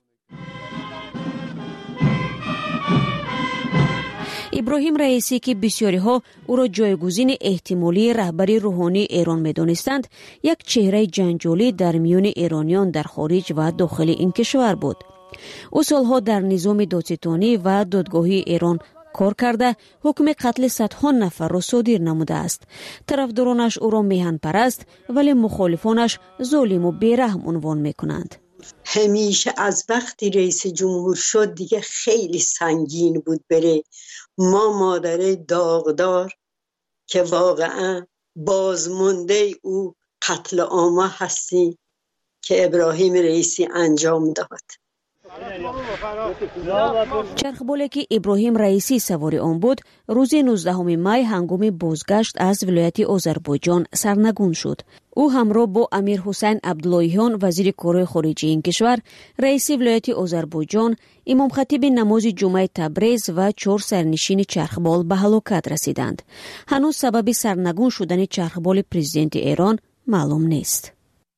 Speaker 17: ابراهیم رئیسی که بسیاری ها او را جایگزین احتمالی رهبر روحانی ایران می‌دانستند، یک چهره جنجالی در میان ایرانیان در خارج و داخل این کشور بود. او سالها در نظام دادستانی و دادگاهی ایران کار کرده حکم قتل صدها نفر را صادر نموده است. طرفدارانش او را میهن پرست، ولی مخالفانش ظالم و بیرحم عنوان می‌کنند.
Speaker 19: همیشه از وقتی رئیس جمهور شد دیگه خیلی سنگین بود بره. ما مادر داغدار که واقعا بازمانده او قتل عام هستیم که ابراهیم رئیسی انجام داد.
Speaker 17: چرخبالی که ابراهیم رئیسی سوار آن بود روز 19 می هنگام بازگشت از ولایت آذربایجان سرنگون شد. او همراه با امیر حسین عبداللهیان وزیر کارهای خارجه این کشور، رئیس ولایت آذربایجان، امام خطیب نماز جمعه تبریز و 4 سرنشین چرخبال به هلاکت رسیدند. هنوز سبب سرنگون شدن چرخبال پرزیدنت ایران معلوم نیست.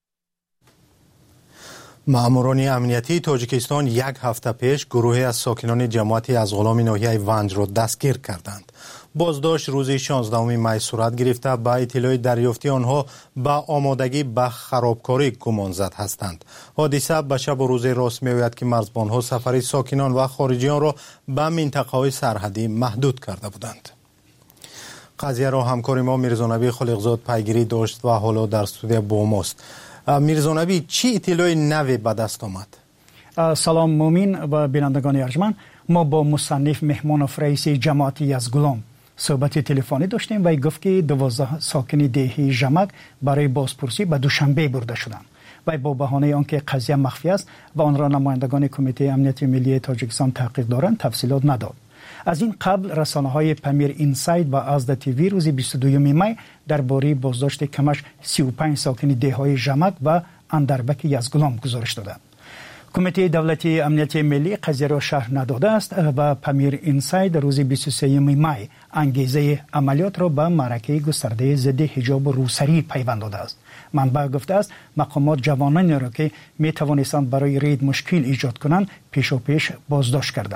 Speaker 3: ماموران امنیتی تاجیکستان یک هفته پیش گروهی از ساکنان جماعتی از غلام ناحیه ونج را دستگیر کردند. بازداشت روز 16 می صورت گرفته به اطلاع دریافتی آنها به آمادگی به خرابکاری گمان زد هستند. حادثه به شب و روز راست می‌آید که مرزبانها سفر ساکنان و خارجیان را به منطقه‌های سرحدی محدود کرده بودند. قضیه را همکار ما میرزا نبی خالقزاد پیگیری داشت و حالا در استودیو با ماست. میرزا نبی، چی اطلاع نوی به دست آمد؟
Speaker 6: سلام مومین و بینندگان ارجمند. ما با مصنف مهمانوف رئیس جماعتی از گلام صحبت تلفنی داشتیم و گفت که 12 ساکن دهه ژمک برای بازپرسی به دوشنبه برده شدند و با بهانه آنکه قضیه مخفی است و آن را نمایندگان کمیته امنیت ملی تاجیکستان تحقیق دارند تفصیلات نداد. از این قبل رسانه‌های پمیر اینساید و آزدا تیوی روز 22 می درباره بازداشت کمش 35 ساکن دهه‌های ژمک و اندربک یزگلام گزارش دادند. کمیته دولتی امنیت ملی قضیه را شرح نداده است و پمیر اینساید روز 23 می انگیزه عملیات را به معرکه گسترده ضد حجاب روسری پیوند داده است. منبع گفته است مقامات جوانانی را که می توانستند برای رید مشکل ایجاد کنند پیش بازداشت کردند.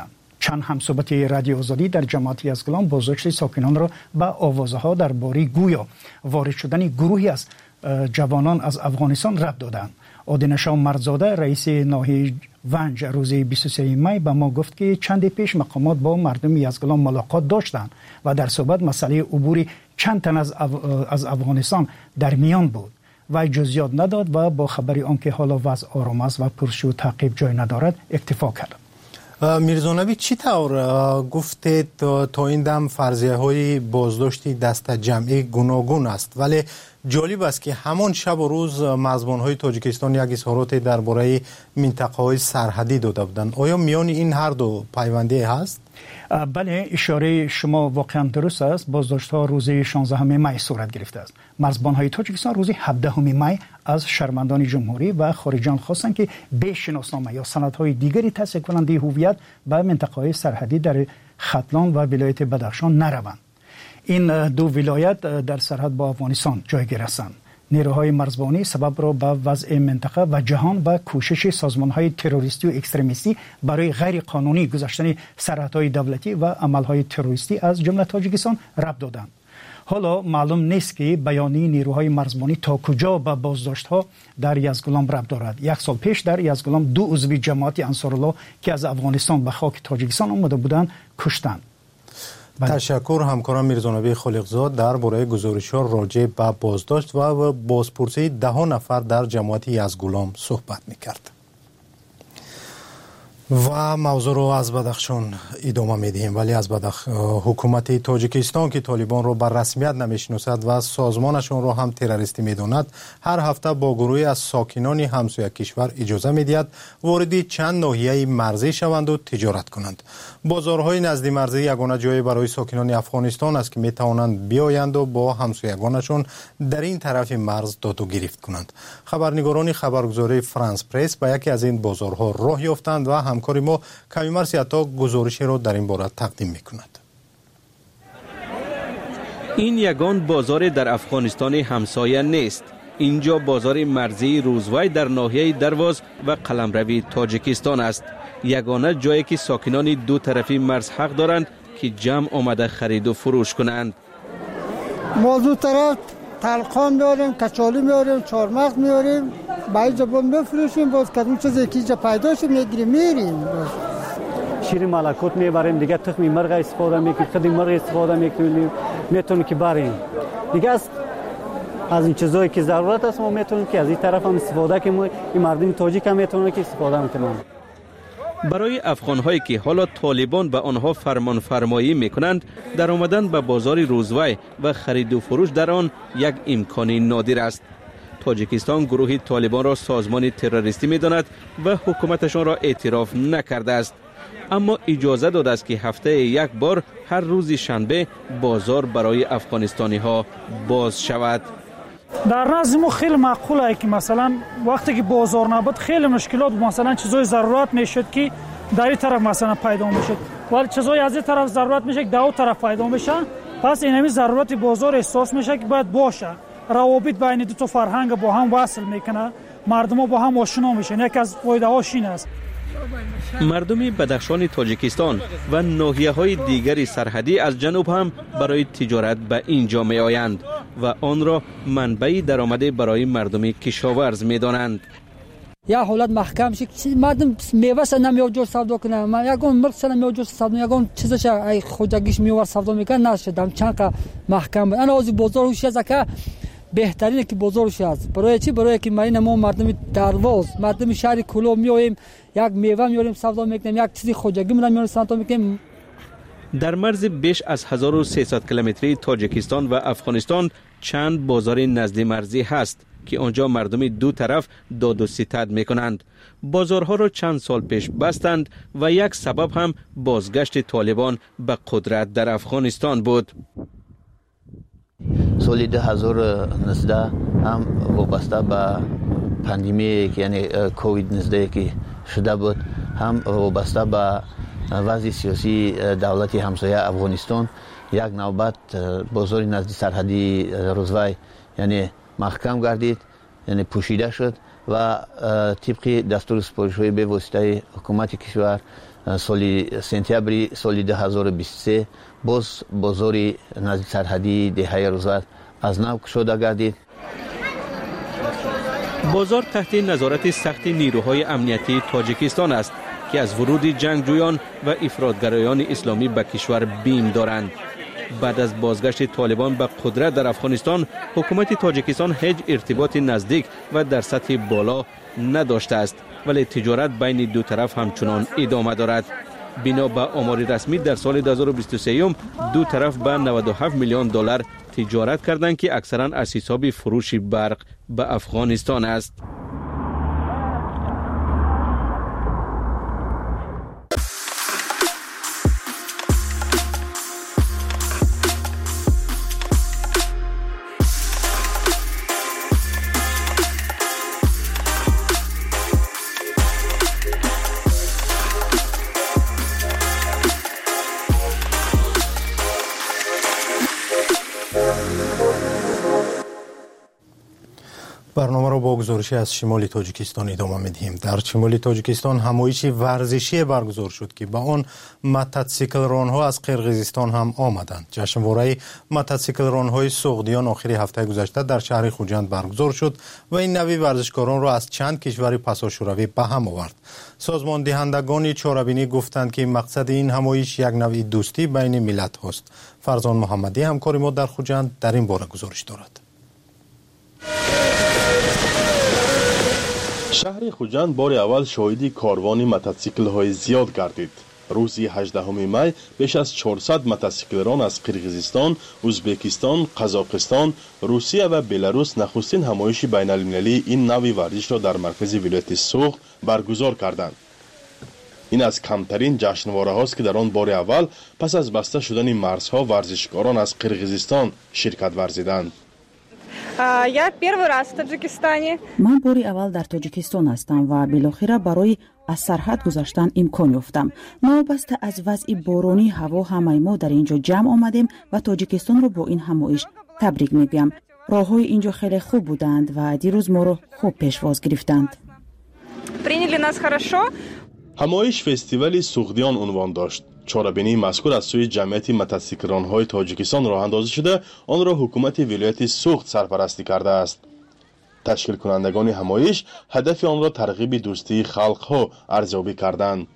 Speaker 6: چند همصحبت رادیو آزادی در جماعت یزگلان بازداشت ساکنان را به آوازها درباره گویا وارد شدن گروهی از جوانان از افغانستان ربط دادند. عادنشا مرزاده رئیس ناحیه ونج روز 23 می به ما گفت که چند پیش مقامات با مردم یزگلان ملاقات داشتند و در صحبت مسئله عبور چند تن از افغانستان در میان بود و جزئیات نداد و با خبری آنکه حالا وضع آرام است و پرسجو و تعقیب جای ندارد اکتفا کرد.
Speaker 3: میرزا نبی چی طور گفتید تا این دم فرضیه های بازداشتی دست جمعی گوناگون است، ولی جالب است که همون شب و روز مزبان های تاجیکستان یک اظهارات درباره منطقه های سرحدی داده بودند. آیا میان این هر دو پیوندی هست؟
Speaker 6: بله، اشاره شما واقعا درست است. بازداشت ها روز 16 می صورت گرفته است. مرزبان های تاجیکستان روز 17 می از شهروندان جمهوری و خارجیان خواستند که به شناسنامه یا سندهای دیگری تصدیق کننده هویت به منطقه های سرحدی در ختلان و ولایت بدخشان نروند. این دو ولایت در سرحد با افغانستان جایگیر هستند. نیروهای مرزبانی سبب را به وضع منطقه و جهان و کوشش سازمان‌های تروریستی و اکستریمیستی برای غیر قانونی گذشتن سرحدهای دولتی و عملهای تروریستی از جمله تاجیکستان ربط دادند. حالا معلوم نیست که بیانیه نیروهای مرزبانی تا کجا به بازداشت‌ها در یزگلان ربط دارد. یک سال پیش در یزگلان 2 عضو جماعت انصارالله که از افغانستان به خاک تاجیکستان آمده بودند کشتند.
Speaker 3: تشکر همکارم میرزا نبی خالقزاد درباره گزارش‌ها راجع به بازداشت و بازپرسی 10 نفر در جماعت یزگلان صحبت می‌کرد. و موضوع رو از بدخشان ادامه میدیم، ولی از حکومت تاجیکستان که طالبان رو بر رسمیت نمیشناسد و سازمانشان رو هم تروریستی میداند، هر هفته با گروهی از ساکنان همسایه کشور اجازه میدهد وارد چند ناحیه مرزی شوند و تجارت کنند. بازارهای نزدی مرزی یگانه جای برای ساکنان افغانستان است که میتوانند بیایند و با همسایگانشان در این طرف مرز داد و گرفت کنند. خبرنگاران خبرگزاری فرانس پرس به یکی از این بازارها راه یافتند و همکاری ما کمیمر سیاتا گزارشی را در این باره تقدیم می‌کند.
Speaker 20: این یگان بازار در افغانستان همسایه نیست. اینجا بازار مرزی روزوای در ناحیه درواز و قلمروی تاجیکستان است. یگانه جایی که ساکنان دو طرفی مرز حق دارند که جمع آمده خرید و فروش کنند.
Speaker 16: ما دو طرف تلقان میاریم، کچالی میاریم، چهارمغز میاریم، باید جبان بفروشیم، باز کدوم چیزی که اینجا پیدا شد میگیریم میریم.
Speaker 21: شیر ملکوت میبریم دیگه، تخم مرغ استفاده میکنیم، خود مرغ استفاده میکنیم، میتونیم که بریم دیگه. از این چیزایی که ضرورت است ما میتونیم که از این طرف هم استفاده کنیم. این مردم تاجیک هم میتونن که استفاده کنن.
Speaker 20: برای افغان‌هایی که حالا طالبان به آنها فرمان فرمایی میکنند، در آمدن به بازار روزوای و خرید و فروش در آن یک امکانی نادر است. تاجیکستان گروه طالبان را سازمان تروریستی می‌داند و حکومتشان را اعتراف نکرده است، اما اجازه داده است که هفته یک بار هر روز شنبه بازار برای افغانستانی ها باز شود.
Speaker 22: در نظر ما خیلی معقوله که مثلا وقتی که بازار نبود خیلی مشکلات، مثلا چیزای ضرورت میشد که در این طرف مثلا پیدا میشد، ولی چیزای از این طرف ضرورت میشه که در اون طرف پیدا میشه. پس این همین ضرورت بازار احساس میشه که باید باشه. روابط بین دو تا فرهنگ با هم وصل میکنه، مردم با هم آشنا میشن. یکی از فایده هاش این است.
Speaker 20: مردم بدخشان تاجیکستان و ناحیه‌های دیگری سرحدی از جنوب هم برای تجارت به اینجا می آیند و آن را منبع درآمد برای مردم کشاورز می دانند.
Speaker 23: یا حالت محکم شد مردم میوه سر نمیاد جور سودا کنه، من یگان مرغ سر نمیاد جور سودا، یگان چیزش ای خودگیش میوار سودا میکنه نشدم چند محکم. انا از بازار هوش از که بهترینه که بازارش است. برای چی؟ برای که ما مردم درواز، مردم شهر کلو میایم، یک میوه میاریم سودا میکنیم، یک چیزی خودگی میاریم سودا میکنیم.
Speaker 20: در مرز بیش از 1300 کیلومتری تاجیکستان و افغانستان چند بازار نزدی مرزی هست که آنجا مردم دو طرف داد و ستد میکنند. بازارها را چند سال پیش بستند و یک سبب هم بازگشت طالبان به قدرت در افغانستان بود.
Speaker 24: سال 2019 هم وابسته به پاندمی یعنی کووید 19 که شده بود، هم وابسته به وضع سیاسی دولت همسایه افغانستان، یک نوبت بازار نزدی سرحدی روزوای یعنی محکم گردید، یعنی پوشیده شد و طبق دستور سپارش‌های به واسطه حکومت کشور سال سپتامبر سال 2023 باز بازار نزدیک سرحدی دهه روزه از نو گشوده گردید.
Speaker 20: بازار تحت نظارت سخت نیروهای امنیتی تاجیکستان است که از ورود جنگجویان و افراطگرایان اسلامی به کشور بیم دارند. بعد از بازگشت طالبان به قدرت در افغانستان، حکومت تاجیکستان هیچ ارتباط نزدیک و در سطح بالا نداشته است، ولی تجارت بین دو طرف همچنان ادامه دارد. بنا به آمار رسمی در سال 2023 دو طرف به 97 میلیون دلار تجارت کردند که اکثرا از حساب فروش برق به افغانستان است.
Speaker 3: برنامه را با گزارشی از شمال تاجیکستان ادامه می‌دهیم. در شمال تاجیکستان همایش ورزشی برگزار شد که با آن موتورسیکل ران‌ها از قرقیزستان هم آمدند. جشنواره موتورسیکل ران‌های سوغدیان آخر هفته گذشته در شهر خوجند برگزار شد و این نوع ورزشکاران را از چند کشور پساشوروی به هم آورد. سازمان دهندگان چاره‌بینی گفتند که مقصد این همایش یک نوع دوستی بین ملت‌هاست. فرزان محمدی همکار ما در خوجند در این باره گزارش دارد.
Speaker 2: شهر خوجند بار اول شاهد کاروان موتورسیکل های زیاد گردید. روز 18 می بیش از 400 موتورسیکلران از قرقیزستان، ازبکستان، قزاقستان، روسیه و بلاروس نخستین همایش بین المللی این نوع ورزش را در مرکز ولایت سوغد برگزار کردند. این از کمترین جشنواره هاست که در آن بار اول پس از بسته شدن مرزها ورزشکاران از قرقیزستان شرکت ورزیدند.
Speaker 4: من باری اول در تاجیکستان هستم و بالاخره برای از سرحد گذشتن امکان یافتم. نوبسته از وضع بارانی هوا همه ما در اینجا جمع آمدیم و تاجیکستان رو با این همایش تبریک میگم. راههای اینجا خیلی خوب بودند و دیروز ما رو خوب پیشواز گرفتند.
Speaker 2: همایش فستیوال سوغدیان عنوان داشت. چاره‌بینی مذکور از سوی جمعیت موتورسیکلران‌های تاجیکستان راه اندازی شده، آن را حکومت ولایت سوغد سرپرستی کرده است. تشکیل کنندگان همایش هدف آن را ترغیب دوستی خلق‌ها ارزیابی کردند.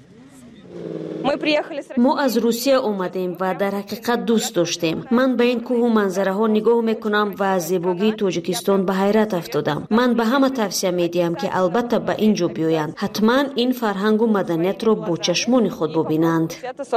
Speaker 17: ما از روسیه اومدیم و در حقیقت دوست داشتیم. من به این کوه و منظره ها نگاه میکنم و از زیبایی تاجیکستان به حیرت افتادم. من به همه توصیه میدیم که البته به اینجا بیایند. حتما این فرهنگ و مدنیت را با چشمان خود ببینند.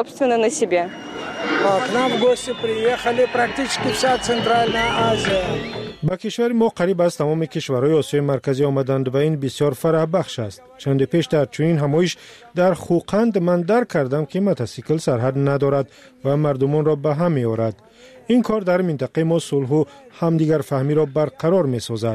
Speaker 5: با کشور ما قریب از تمام کشورهای آسیای مرکزی آمدند و این بسیار فرح بخش است. چند پیش در چنین همایش در خوقند من درک کردم که موتورسیکل سرحد ندارد و مردمان را به هم می‌آورد. این کار در منطقه ما صلح و همدیگر فهمی را برقرار می‌سازد.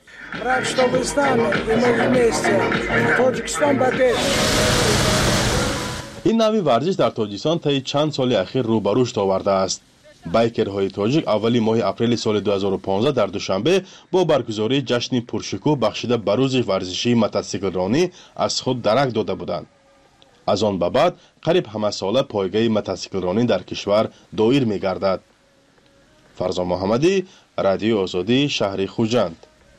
Speaker 2: این نوع ورزش در تاجیکستان طی چند سال اخیر رو به رشد آورده است. بایکرهای تاجیک اولی ماه اپریل سال 2015 در دوشنبه با برگزاری جشن پرشکوه بخشیده به روز ورزشی موتورسیکل رانی از خود درک داده بودند. از آن به بعد قریب همه ساله پایگاه موتورسیکل رانی در کشور دایر می‌گردد. فرزان محمدی، رادیو آزادی، شهر خوجند.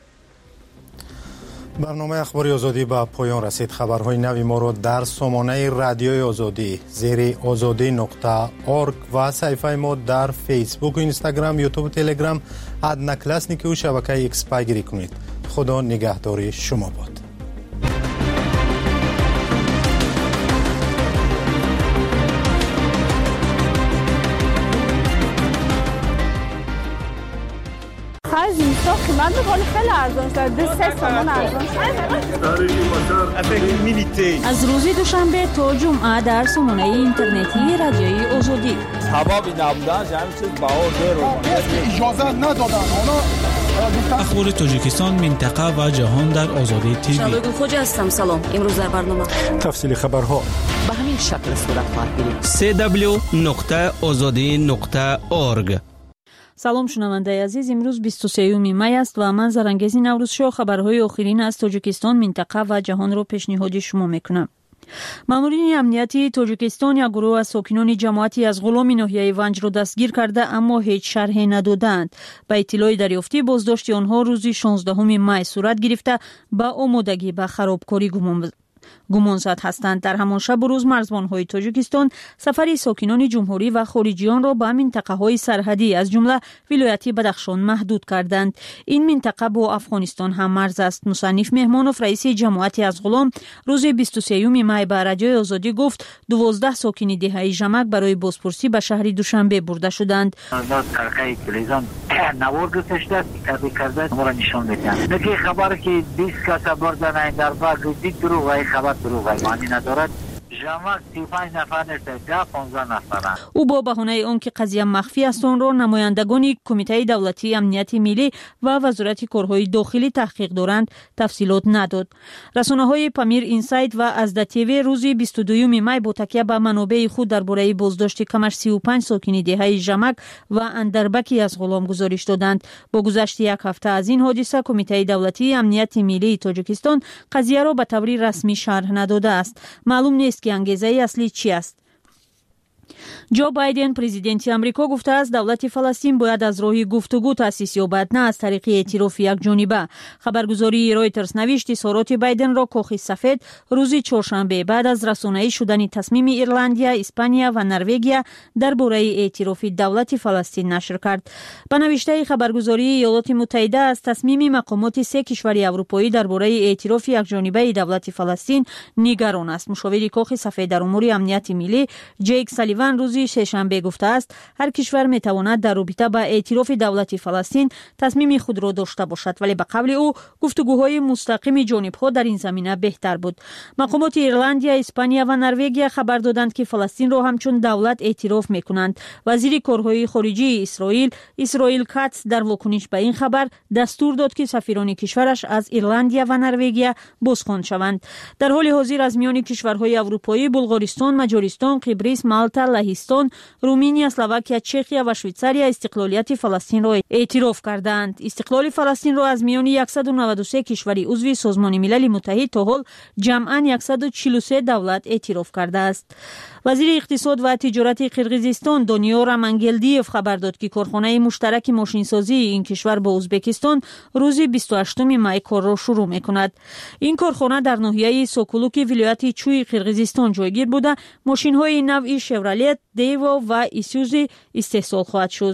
Speaker 3: برنامه اخباری آزادی به پایان رسید. خبرهای نوی ما را در سامانه رادیوی آزادی زیر azadi.org و صفحه ما در فیسبوک و اینستاگرام، یوتیوب و تلگرام @نکلاسنیک و شبکه ایکس پیگیری کنید. خدا نگهدار شما باد.
Speaker 8: من بخوام خیلی ارزان شد. 3 تومان ارزان شد.
Speaker 17: از روز دوشنبه تا جمعه در سامانه اینترنتی رادیوی آزادی.
Speaker 9: حبابی نبودن همین چیز باور داره.
Speaker 26: اجازه ندادن.
Speaker 27: اخبار تاجیکستان، منطقه و جهان در آزادی تیوی.
Speaker 17: شبگون خوجا هستم. سلام. امروز در برنامه
Speaker 5: تفصیل خبرها
Speaker 8: به همین شکل صورت خواهد گرفت.
Speaker 27: www.azadi.org.
Speaker 28: سلام شنونده عزیز، امروز 23 می است و من زرنگیز نوروز شو خبرهای آخرین از تاجیکستان، منطقه و جهان را پیشنهاد شما میکنم. مامورین امنیتی تاجیکستان یک گروه از ساکنان جماعتی از غلام ناحیه ونج را دستگیر کرده اما هیچ شرحی ندادند. به اطلاع دریافتی بازداشت آنها روز 16 می صورت گرفته به آمادگی به خرابکاری گمانزد هستند. در همان شب و روز مرزبان‌های تاجیکستان سفر ساکنان جمهوری و خارجیان را به منطقه‌های سرحدی از جمله ولایت بدخشان محدود کردند. این منطقه با افغانستان هم مرز است. مصنف مهمانوف رئیس جماعتی از غلام روز 23 می به رادیوی آزادی گفت 12 ساکن دهه ژمک برای بازپرسی به شهر دوشنبه برده شدند.
Speaker 7: طرقه تلویزیون نوار گذاشته کرده ما را نشان میدن. نگه خبر که 20 کس بردن در باغ دروغ خبر دروغ معنی ندارد. جمع 35 نفر نیست، 15 نفرند. او
Speaker 28: با بهانه آنکه قضیه مخفی است آن را نمایندگان کمیته دولتی امنیت ملی و وزارت کارهای داخلی تحقیق دارند تفصیلات نداد. رسانه‌های پامیر اینسایت و ازدا تیوی روز 22 می با تکیه به منابع خود درباره بازداشت کمش 35 ساکن دهه ژمک و اندربکی از غلام گزارش دادند. با گذشت یک هفته از این حادثه کمیته دولتی امنیت ملی تاجیکستان قضیه را به طور رسمی شرح نداده است. معلوم نیست که انگیزه اصلی چی است. جو بایدن پرزیدنت آمریکا گفته است دولت فلسطین باید از راه گفتگو تأسیس یابد نه از طریق اعتراف یک جانبه. خبرگزاری رایترز نوشت اظهارات بایدن را کاخ سفید روز چهارشنبه بعد از رسانه‌ای شدن تصمیم ایرلندیا، اسپانیا و نروژ درباره اعتراف دولت فلسطین نشر کرد. به نوشته خبرگزاری ایالات متحده از تصمیم مقامات سه کشور اروپایی درباره اعتراف یک جانبه دولت فلسطین نگران است. مشاور کاخ سفید در امور امنیت ملی جیک سالیوان روز سه‌شنبه گفته است هر کشور میتواند در رابطه با اعتراف دولت فلسطین تصمیم خود را داشته باشد، ولی به قول او گفتگوهای مستقیم جانب‌ها در این زمینه بهتر بود. مقامات ایرلندیا، اسپانیا و نروژ خبر دادند که فلسطین را همچون دولت اعتراف میکنند. وزیر کارهای خارجه اسرائیل کاتس در واکنش به این خبر دستور داد که سفیران کشورش از ایرلندیا و نروژ بازخوانده شوند. در حال حاضر از میان کشورهای اروپایی بلغارستان، مجارستان، قبرس، مالتا، لهستان، رومانیا، اسلواکیا، چخیا و شویتزاریا استقلالیت فلسطین را اعتراف کردند. استقلال فلسطین را از میان 193 کشور عضو سازمان ملل متحد تا حال جمعاً 143 دولت اعتراف کرده است. وزیر اقتصاد و تجارت قرقیزستان دانیار منگلدیف خبر داد که کارخانه مشترک ماشینسازی این کشور با ازبکستان روز 28 می کار را شروع می‌کند. این کارخانه در ناحیه سوکولوک ولایت چوی قرقیزستان جایگیر بوده ماشین‌های نوع شورالت، دیوا و ایسوزو استحصال خواهد شد.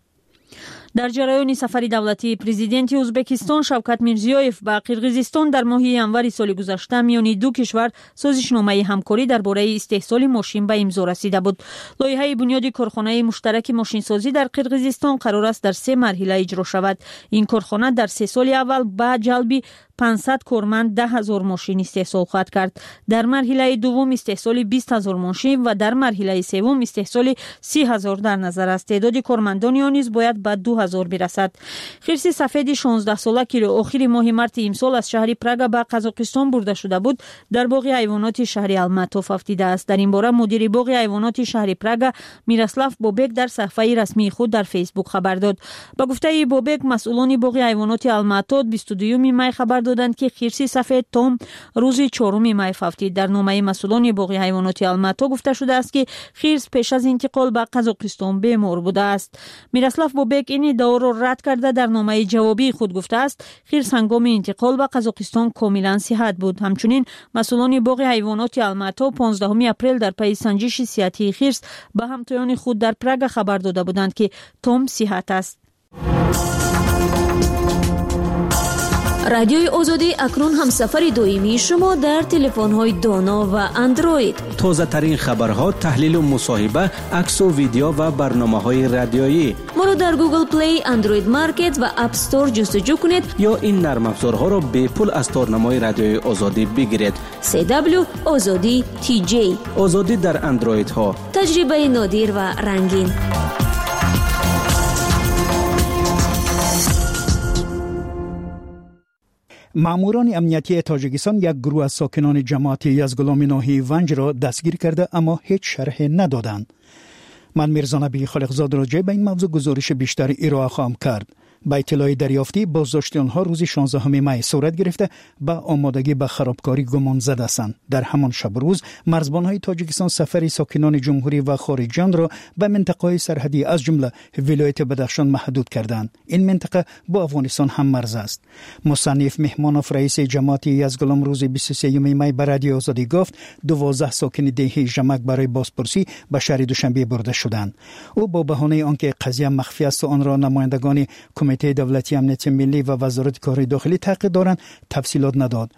Speaker 28: در جریان سفر دولتی پرزیدنت ازبکستان شوکت میرزیویف به قرقیزستان در ماه ینور سال گذشته میان دو کشور سازشنامه همکاری درباره استحصال ماشین به امضا رسیده بود. لایحه بنیاد کارخانه مشترک ماشینسازی در قرقیزستان قرار است در 3 مرحله اجرا شود. این کارخانه در 3 سال اول با جلب 500 کارمند 10,000 ماشین استحصال خواهد کرد. در مرحله دوم استحصال 20,000 ماشین و در مرحله سوم استحصال 30,000 در نظر است. تعداد کارمندان آن نیز باید به 2,000 برسد. خرس سفید 16 ساله که آخر ماه مارس امسال از شهر پراگ به قزاقستان برده شده بود در باغ حیوانات شهر الماتوف افتیده است. در این باره مدیر باغ حیوانات شهر پراگ میراسلاو بوبک در صفحه رسمی خود در فیسبوک خبر داد. با گفته بوبک مسئولان باغ حیوانات الماتوف 22 می خبر دادند که خرس سفید توم روز 4 می افتید. در نامه مسئولان باغ حیوانات الماتوف گفته شده است که خرس پیش از انتقال به قزاقستان بیمار بوده است. میراسلاو بوبک این ادعا را رد کرده در نامه جوابی خود گفته است خرس هنگام انتقال به قزاقستان کاملا صحت بود. همچنین مسئولان باغ حیوانات الماتوف 15 اپریل در پی سنجش صحتی خرس به همتایان خود در پراگ خبر داده بودند که توم صحت است.
Speaker 17: رادیوی آزادی اکنون هم سفر دائمی شما در تلفن‌های دانا و اندروید.
Speaker 20: تازه ترین خبرها، تحلیل و مصاحبه، عکس و ویدیو و برنامه‌های رادیویی.
Speaker 17: ما را در گوگل پلی، اندروید مارکت و اپ استور جستجو کنید
Speaker 20: یا این نرم افزارها را به پول از تارنمای رادیوی آزادی بگیرید.
Speaker 17: CW آزادی TJ.
Speaker 20: آزادی در اندروید ها.
Speaker 17: تجربه نادر و رنگین.
Speaker 6: ماموران امنیتی تاجیکستان یک گروه از ساکنان جماعت یزگلام ناحیه ونج را دستگیر کرده اما هیچ شرح ندادند. من میرزا نبی خالقزاد راجع به این موضوع گزارش بیشتری ارائه خواهم کرد. با اطلاع دریافتی بازداشت آنها روز 16 می صورت گرفته با آمادگی به خرابکاری گمان زده هستند. در همان شب روز مرزبان‌های تاجیکستان سفر ساکنان جمهوری و خارجیان را به منطقه‌های سرحدی از جمله ولایت بدخشان محدود کردند. این منطقه با افغانستان هم مرز است. مصنف مهمانوف رئیس جماعت یزگلم روز 23 می به رادیو آزادی گفت 12 ساکن دهه ژمک برای بازپرسی به شهر دوشنبه برده شدند. او با بهانه آنکه قضیه مخفی است و آن را نمایندگان کمیته دولتی امنیت ملی و وزارت کار داخلی تحقیق دارند تفصیلات نداد.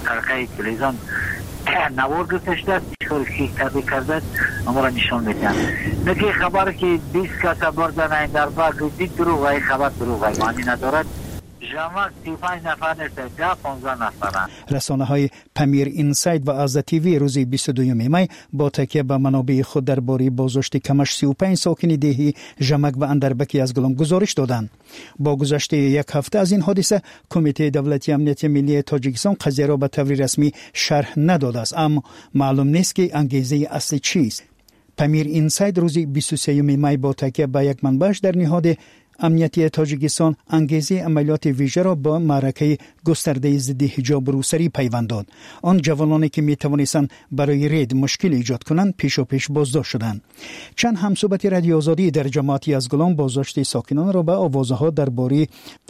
Speaker 7: نوار گذاشته است که تبریک کرده اما را نشان میدن نگه خبر که 20 کس بردن این در باگ دید دروغ های خبر دروغ های معنی ندارد جمع 35 نفر نیست 15 نفرند.
Speaker 6: رسانه های پمیر اینساید و آزاد تیوی روز 22 می با تکیه به منابع خود درباره بازداشت کمش 35 ساکن دهی ژمک و اندربک یزگلم گزارش دادند. با گذشت یک هفته از این حادثه کمیته دولتی امنیت ملی تاجیکستان قضیه را به طور رسمی شرح نداده است، اما معلوم نیست که انگیزه اصلی چیست. پمیر اینساید روز 23 می با تکیه به یک منبعش در نهاد امنیتی تاجیکستان انگیزه عملیات ویژه را با معرکه گسترده ضد حجاب روسری پیوند داد. آن جوانانی که می توانستند برای رید مشکل ایجاد کنند پیش بازداشت شدند. چند همصحبت رادیو آزادی در جماعت یزگلم بازداشت ساکنان را به آوازها درباره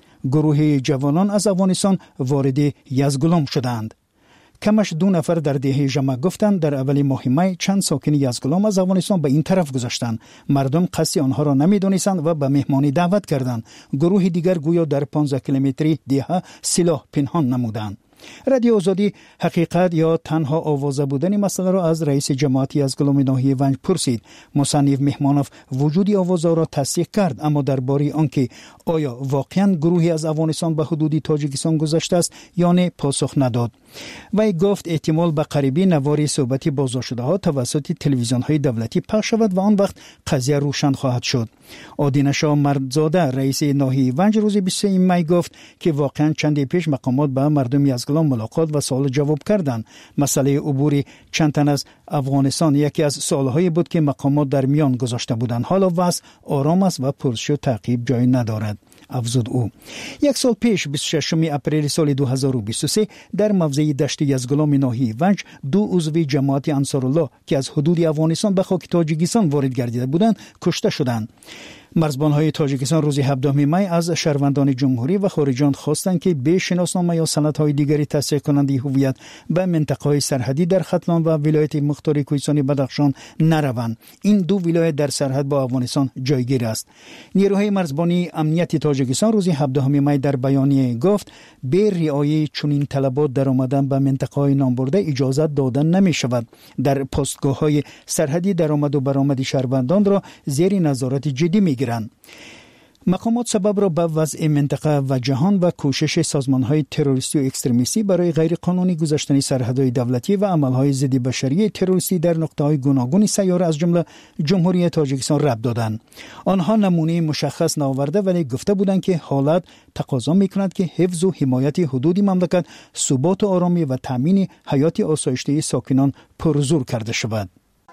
Speaker 6: گروه جوانان از افغانستان وارد یزگلم شدند. کمش 2 نفر در دهه ژمک گفتند در اول ماه می چند ساکن یزگلم از افغانستان به این طرف گذشتند. مردم قصد آنها را نمی‌دانستند و به مهمانی دعوت کردند. گروه دیگر گویا در 15 کیلومتری دیه سلاح پنهان نمودند. رادیو آزادی حقیقت یا تنها آوازه بودن مسئله را از رئیس جماعت یزگلم ناحیه ونج پرسید. مصنف مهمانوف وجود آوازه را تصدیق کرد، اما درباره آنکه آیا واقعا گروهی از افغانستان به حدود تاجیکستان گذشته است یا نه پاسخ نداد. وی گفت احتمال به قریبی نواری صحبت بازداشت شده ها توسط تلویزیون های دولتی پخش شود و آن وقت قضیه روشن خواهد شد. آدینشا مردزاده رئیس ناحیه ونج روز 23 می گفت که واقعا چند پیش مقامات به مردم یزگلم ملاقات و سوال جواب کردند. مسئله عبور چند تن از افغانستان یکی از سوال‌هایی بود که مقامات در میان گذاشته بودند. حالا وضع آرام است و پرسش و تعقیب جای ندارد، افزود او. یک سال پیش 26 اپریل سال 2023 در موضع دشت یزگلم ناحیه ونج 2 عضو جماعت انصارالله که از حدود افغانستان به خاک تاجیکستان وارد گردیده بودند کشته شدند. مرزبان‌های تاجیکستان روز 17 می از شهروندان جمهوری و خارجیان خواستند که به شناسنامه یا سندهای دیگری تصدیق کننده هویت به منطقه‌های سرحدی در ختلان و ولایت مختار کوهستانی بدخشان نروند. این 2 ولایت در سرحد با افغانستان جایگیر است. نیروهای مرزبانی امنیت تاجیکستان روز 17 می در بیانیه گفت به رعایت چنین طلبات در آمدن به منطقه‌های نامبرده اجازه دادن نمی‌شود. در پستگاه‌های سرحدی درآمد و برآمد شهروندان را زیر نظارت جدی می‌گیرند. مقامات سبب را به وضع منطقه و جهان و کوشش سازمان‌های تروریستی و اکستریمیستی برای غیرقانونی گذشتن سرحدهای دولتی و عمل‌های ضد بشری تروریستی در نقطه‌های گوناگون سیاره از جمله جمهوری تاجیکستان ربط دادند. آنها نمونه مشخص نآورده ولی گفته بودند که حالت تقاضا می‌کند که حفظ و حمایت حدود مملکت ثبات و آرامی و تامین حیات آسایشته ساکنان پرزور کرده شود.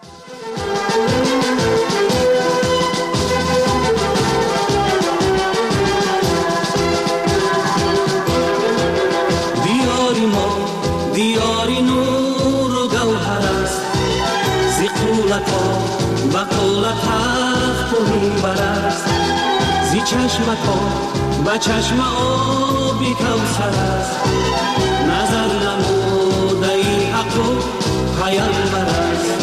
Speaker 1: دیاری نور و گوهر است زی قولتا و قولت تخت و منبر است زی چشمتا و چشم آبی کوثر است نظر نموده ای حق و پیامبر است.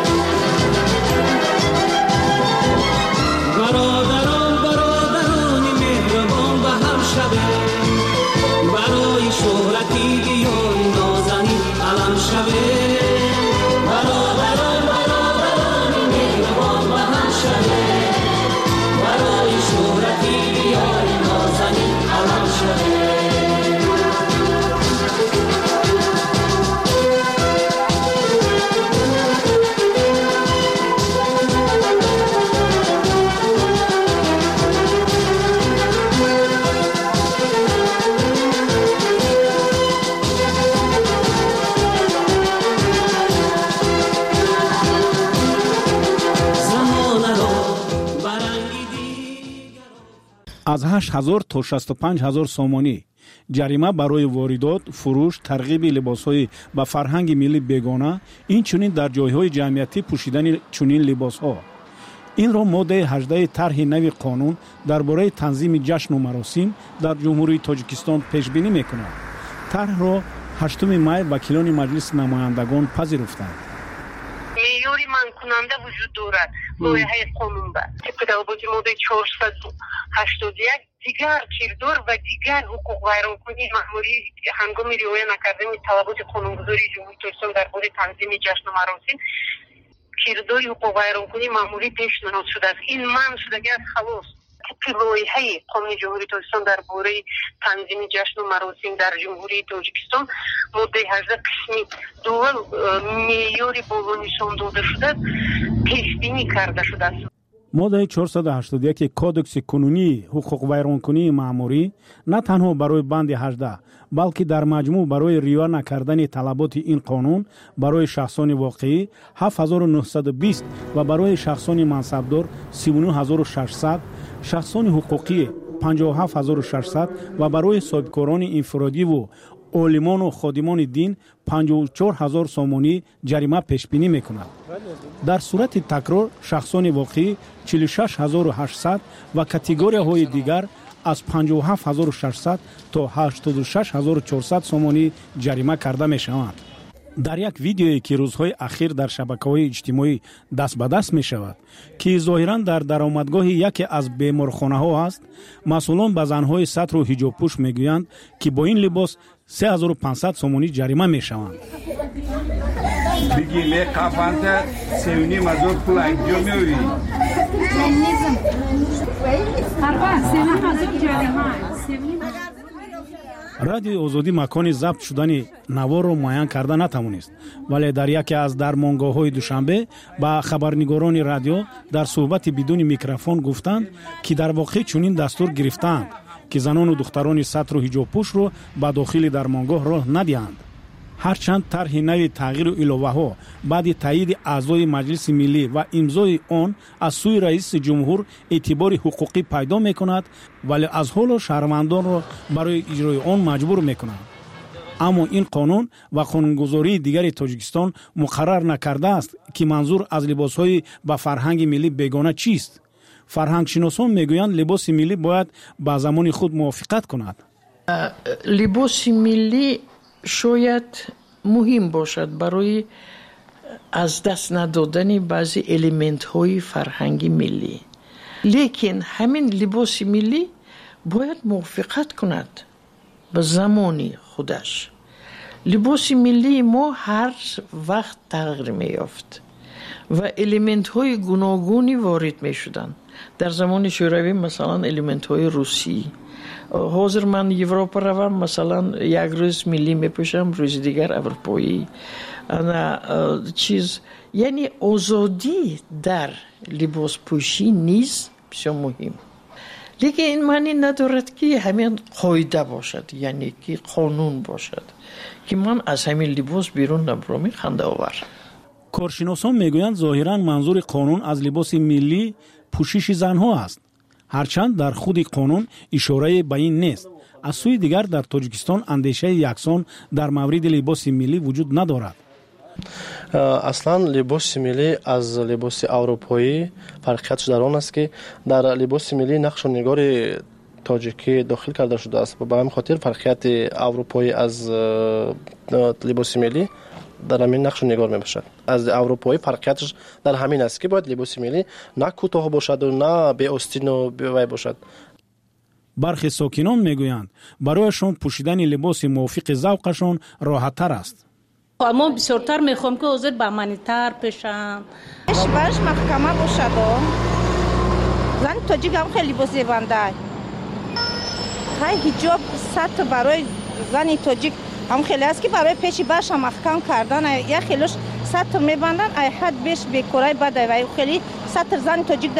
Speaker 1: برادران مهربان به هم شده برای شهرتی بیان نازنین علم شده. برادران مهربان به هم شده برای شهرتی بیان نازنین علم شده.
Speaker 27: از 8000 تا 65000 سومانی. جریمه برای واردات، فروش، ترغیب لباس‌های با فرهنگ ملی بیگانه، این چنین در جای‌های جمعیتی پوشیدن چنین لباس‌ها. این را ماده 18 طرح نوی قانون درباره تنظیم جشن و مراسم در جمهوری تاجیکستان پیش بینی می‌کند. طرح را 8 می وکیلان مجلس نمایندگان پذیرفتند.
Speaker 10: معیاری منع کننده وجود دارد لایحه قانون با طبق ضوابط ماده 481 دیگر کردار و دیگر حقوق ویرانکنی مأموری هنگام رعایت نکردن طلبات قانونگذاری جمهوری تاجیکستان درباره تنظیم جشن و مراسم کردار حقوق ویرانکنی مأموری پیشنهاد شده است. این منع شدگی از خلاص طبق لایحه قانون جمهوری تاجیکستان درباره تنظیم جشن و مراسم در جمهوری تاجیکستان ماده 18 قسمی دول معیاری بالا نشان داده شده پیش بینی کرده شده است.
Speaker 27: ماده 481 کودکس کنونی حقوق ویرانکنی مأموری نه تنها برای بند 18 بلکه در مجموع برای رعایت نکردن طلبات این قانون برای شخصان واقعی 7920 و برای شخصان منصبدار 39600، شخصان حقوقی 57600 و برای صاحبکاران انفرادی و عالمان و خادمان دین 54000 سومانی جریمه پیش بینی میکند. در صورت تکرار شخصان واقعی 46800 و کاتگوری‌های دیگر از 57600 تا 86400 سومانی جریمه کرده میشوند. در یک ویدیویی که روزهای اخیر در شبکه‌های اجتماعی دست به دست می شود که ظاهراً در درآمدگاه یکی از بیمارخانه‌ها است، مسئولان به زن‌های سطر و حجاب پوش میگویند که با این لباس 3500 سومانی جریمه می شوند.
Speaker 9: بگی می قفانت سیونی مزور پول اینجا میوری.
Speaker 27: رادیو آزادی مکان ضبط شدن نوار را معین کرده نتوانست، ولی در یکی از درمانگاه‌های دوشنبه با خبرنگاران رادیو در صحبت بدون میکروفون گفتند که در واقع چنین دستور گرفتند که زنان و دختران سطر و حجاب پوش رو به داخل درمانگاه راه ندهند. هرچند طرح نوی تغییر و الوه‌ها بعد تایید اعضای مجلس ملی و امضای آن از سوی رئیس جمهور اعتبار حقوقی پیدا می‌کند، ولی از حال شهروندان را برای اجرای آن مجبور می‌کند. اما این قانون و قانونگذاری دیگر تاجیکستان مقرر نکرده است که منظور از لباس‌های با فرهنگ ملی بیگانه چیست. فرهنگ شناسان میگویند لباس ملی باید با زمان خود موافقت کند.
Speaker 11: لباس ملی شاید مهم باشد برای از دست ندادن بعضی الیمنت های فرهنگی ملی، لیکن همین لباس ملی باید موافقت کند به زمانی خودش. لباس ملی ما هر وقت تغییر می‌یافت و الیمنت های گوناگونی وارد می شدند. در زمان شوروی مثلا الیمنت های روسی، حاضر من یوروپا روم مثلا یک روز ملی میپوشم، روز دیگر اروپایی. یعنی آزادی در لباس پوشی نیز بسیار مهم، لیکن این معنی ندارد که همین قاعده باشد، یعنی که قانون باشد که من از همین لباس بیرون نبرم. خنده آور.
Speaker 27: کارشناسان میگویند ظاهراً منظور قانون از لباس ملی پوشش زنها است، هرچند در خود قانون اشاره به این نیست. از سوی دیگر در تاجیکستان اندیشه یکسان در مورد لباس ملی وجود ندارد.
Speaker 12: اصلا لباس ملی از لباس اروپایی فرقیتش در آن است که در لباس ملی نقش و نگار تاجیکی داخل کرده شده است و به همین خاطر فرقیت اروپایی از لباس ملی در همین نقش و نگار میباشد. از اروپایی فرقیتش در همین است که باید لباس ملی نه کوتاه باشد و نه بی آستین و بی وی باشد.
Speaker 27: برخی ساکنان میگویند برایشان پوشیدن لباس موافق ذوقشان راحت تر است.
Speaker 13: ما بسیارتر میخوام که حاضر به منیتر پیشم
Speaker 14: باش محکمه باشد. زن تاجیک هم خیلی لباس زیبنده، خیلی حجاب سطح برای زن تاجیک هم خیلی است که برای پیشی باش محکم کردن یا خیلیش سطر میبندن ای حد بیش بیکورای بده و خیلی سطر زن تاجیک